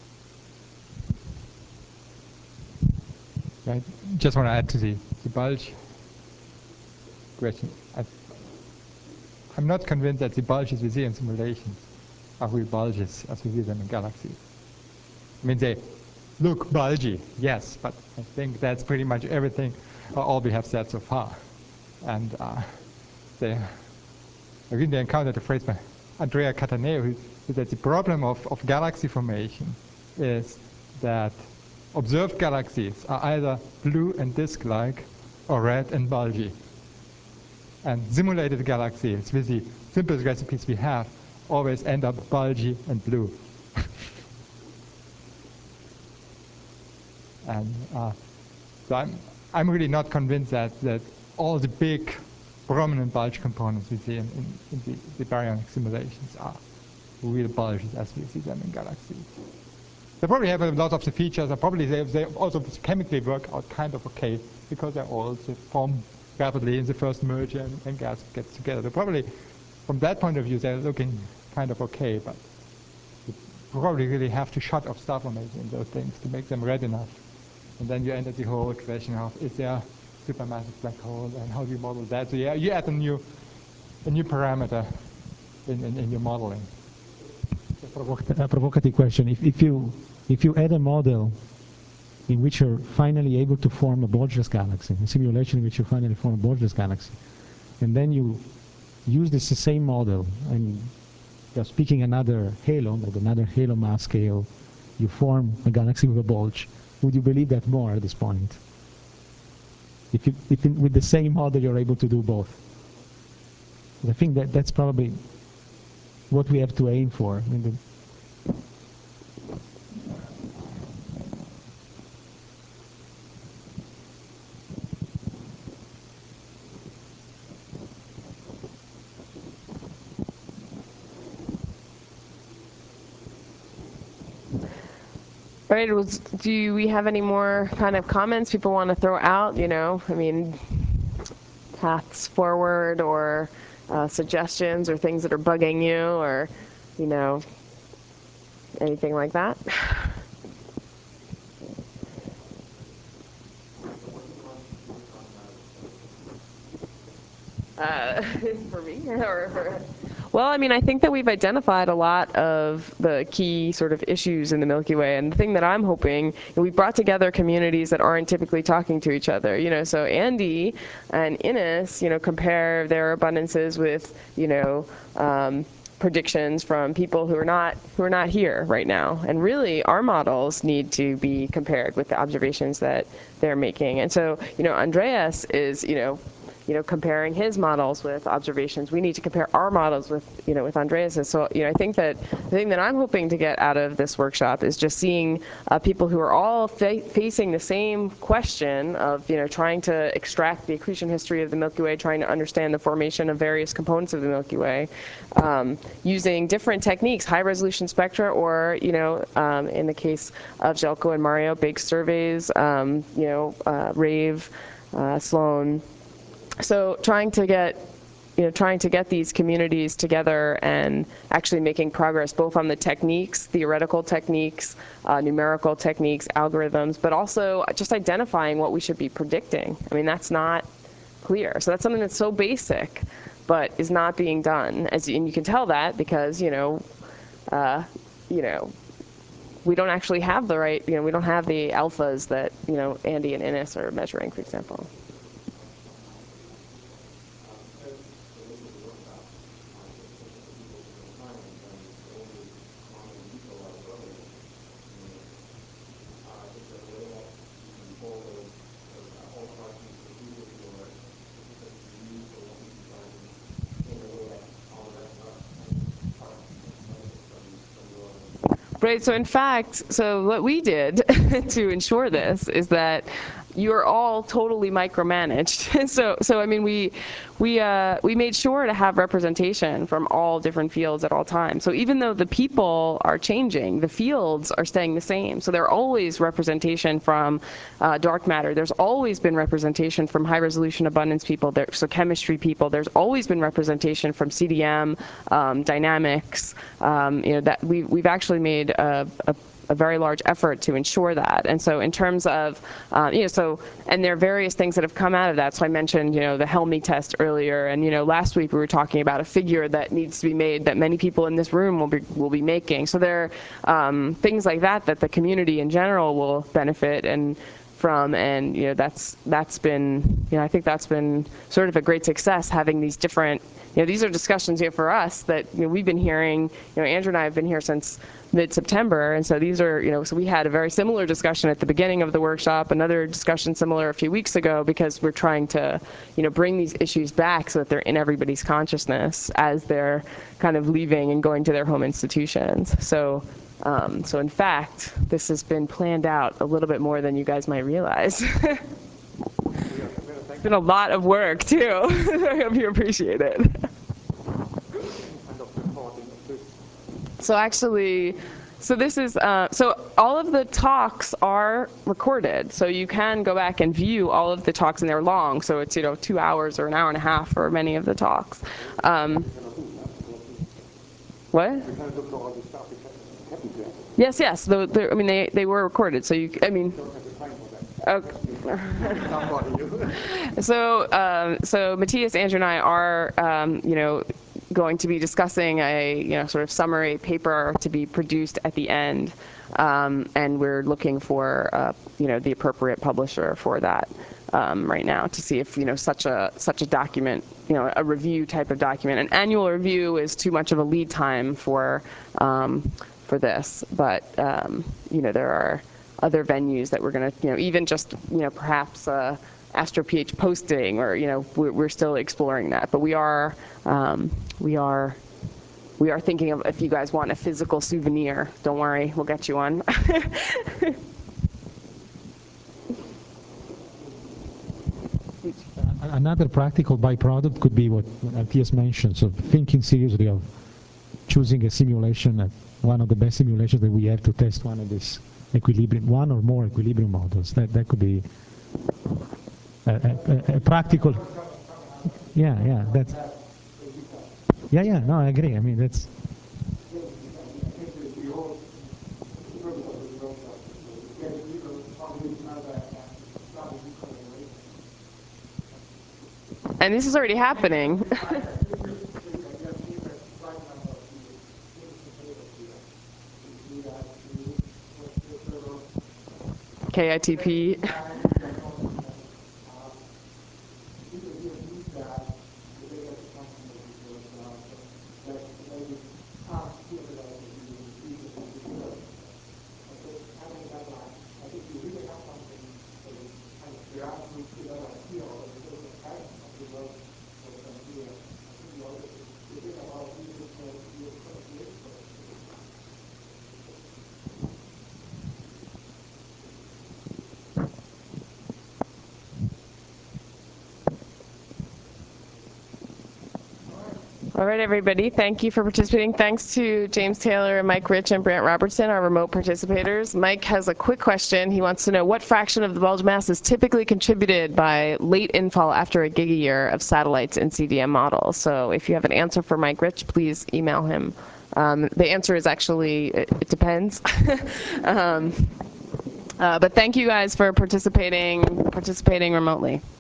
I just want to add to the, the bulge question. I, I'm not convinced that the bulges we see in simulations are real bulges as we see them in galaxies. I mean, they look bulgy, yes, but I think that's pretty much everything, uh, all we have said so far. And uh, they, I really encountered a phrase by Andrea Cataneo, who said that the problem of, of galaxy formation is that observed galaxies are either blue and disk-like or red and bulgy. And simulated galaxies, with the simplest recipes we have, always end up bulgy and blue. and uh, so I'm, I'm really not convinced that, that all the big prominent bulge components we see in, in, in the, the baryonic simulations are real bulges as we see them in galaxies. They probably have a lot of the features, and probably they, they also chemically work out kind of okay, because they're all formed rapidly in the first merger and, and gas gets together. They probably, from that point of view, they're looking kind of okay, but you probably really have to shut off star formation in those things to make them red enough. And then you end at the whole question of, is there a supermassive black hole, and how do you model that? So yeah, you add a new, a new parameter in, in, in your modeling. A provocative question. If, if you if you add a model in which you're finally able to form a bulgeless galaxy, a simulation in which you finally form a bulgeless galaxy, and then you use this same model and just picking another halo, like another halo mass scale, you form a galaxy with a bulge, would you believe that more at this point? If, you, if in, with the same model you're able to do both? I think that that's probably what we have to aim for. I mean, the All right, was, do we have any more kind of comments people want to throw out? You know, I mean, paths forward, or uh, suggestions, or things that are bugging you, or, you know, anything like that? for me? or for, well, I mean, I think that we've identified a lot of the key sort of issues in the Milky Way, and the thing that I'm hoping, and we've brought together communities that aren't typically talking to each other. You know, so Andy and Innes, you know, compare their abundances with, you know, um, predictions from people who are not who are not here right now. And really, our models need to be compared with the observations that they're making. And so, you know, Andreas is, you know, you know, comparing his models with observations. We need to compare our models with, you know, with Andreas's. So, you know, I think that the thing that I'm hoping to get out of this workshop is just seeing uh, people who are all fa facing the same question of, you know, trying to extract the accretion history of the Milky Way, trying to understand the formation of various components of the Milky Way, um, using different techniques, high-resolution spectra, or, you know, um, in the case of Željko and Mario, big surveys, um, you know, uh, RAVE, uh, Sloan. So trying to get, you know, trying to get these communities together and actually making progress both on the techniques, theoretical techniques, uh, numerical techniques, algorithms, but also just identifying what we should be predicting. I mean, that's not clear. So that's something that's so basic, but is not being done. As and you can tell that because, you know, uh, you know, we don't actually have the right, you know, we don't have the alphas that, you know, Andy and Innes are measuring, for example. Right, so in fact, so what we did to ensure this is that you're all totally micromanaged. so, so I mean, we we uh, we made sure to have representation from all different fields at all times. So even though the people are changing, the fields are staying the same. So there are always representation from uh, dark matter. There's always been representation from high-resolution abundance people. There, so chemistry people. There's always been representation from C D M, um, dynamics. Um, you know that we we've actually made a, a a very large effort to ensure that. And so in terms of, um, you know, so, and there are various things that have come out of that. So I mentioned, you know, the Helmy test earlier, and, you know, last week we were talking about a figure that needs to be made that many people in this room will be, will be making. So there are um, things like that that the community in general will benefit and from, and, you know, that's, that's been, you know, I think that's been sort of a great success, having these different, you know, these are discussions here for us that, you know, we've been hearing, you know, Andrew and I have been here since mid-September, and so these are, you know, so we had a very similar discussion at the beginning of the workshop, another discussion similar a few weeks ago, because we're trying to, you know, bring these issues back so that they're in everybody's consciousness as they're kind of leaving and going to their home institutions. So, um, so in fact, this has been planned out a little bit more than you guys might realize. It's been a lot of work, too. I hope you appreciate it. So actually, so this is, uh, so all of the talks are recorded. So you can go back and view all of the talks, and they're long. So it's, you know, two hours or an hour and a half for many of the talks. Um, what? Yes, yes. The, the, I mean, they, they were recorded. So you, I mean, okay. so, um, so Matthias, Andrew, and I are, um, you know, going to be discussing a, you know, sort of summary paper to be produced at the end, um, and we're looking for, uh, you know, the appropriate publisher for that um, right now to see if, you know, such a such a document, you know, a review type of document. An annual review is too much of a lead time for um, for this, but um, you know, there are other venues that we're going to, you know, even just, you know, perhaps uh, AstroPH posting, or, you know, we're, we're still exploring that. But we are, um, we are, we are thinking of if you guys want a physical souvenir, don't worry, we'll get you one. Another practical byproduct could be what Matthias mentioned, so thinking seriously of choosing a simulation, uh, one of the best simulations that we have to test one of these equilibrium, one or more equilibrium models. That, that could be a, a, a practical, yeah, yeah, that's, yeah, yeah, no, I agree. I mean, that's, And this is already happening. K I T P. All right, everybody, thank you for participating. Thanks to James Taylor and Mike Rich and Brant Robertson, our remote participators. Mike has a quick question. He wants to know what fraction of the bulge mass is typically contributed by late infall after a gigayear of satellites in C D M models. So if you have an answer for Mike Rich, please email him. Um, the answer is actually, it, it depends. um, uh, but thank you guys for participating, participating remotely.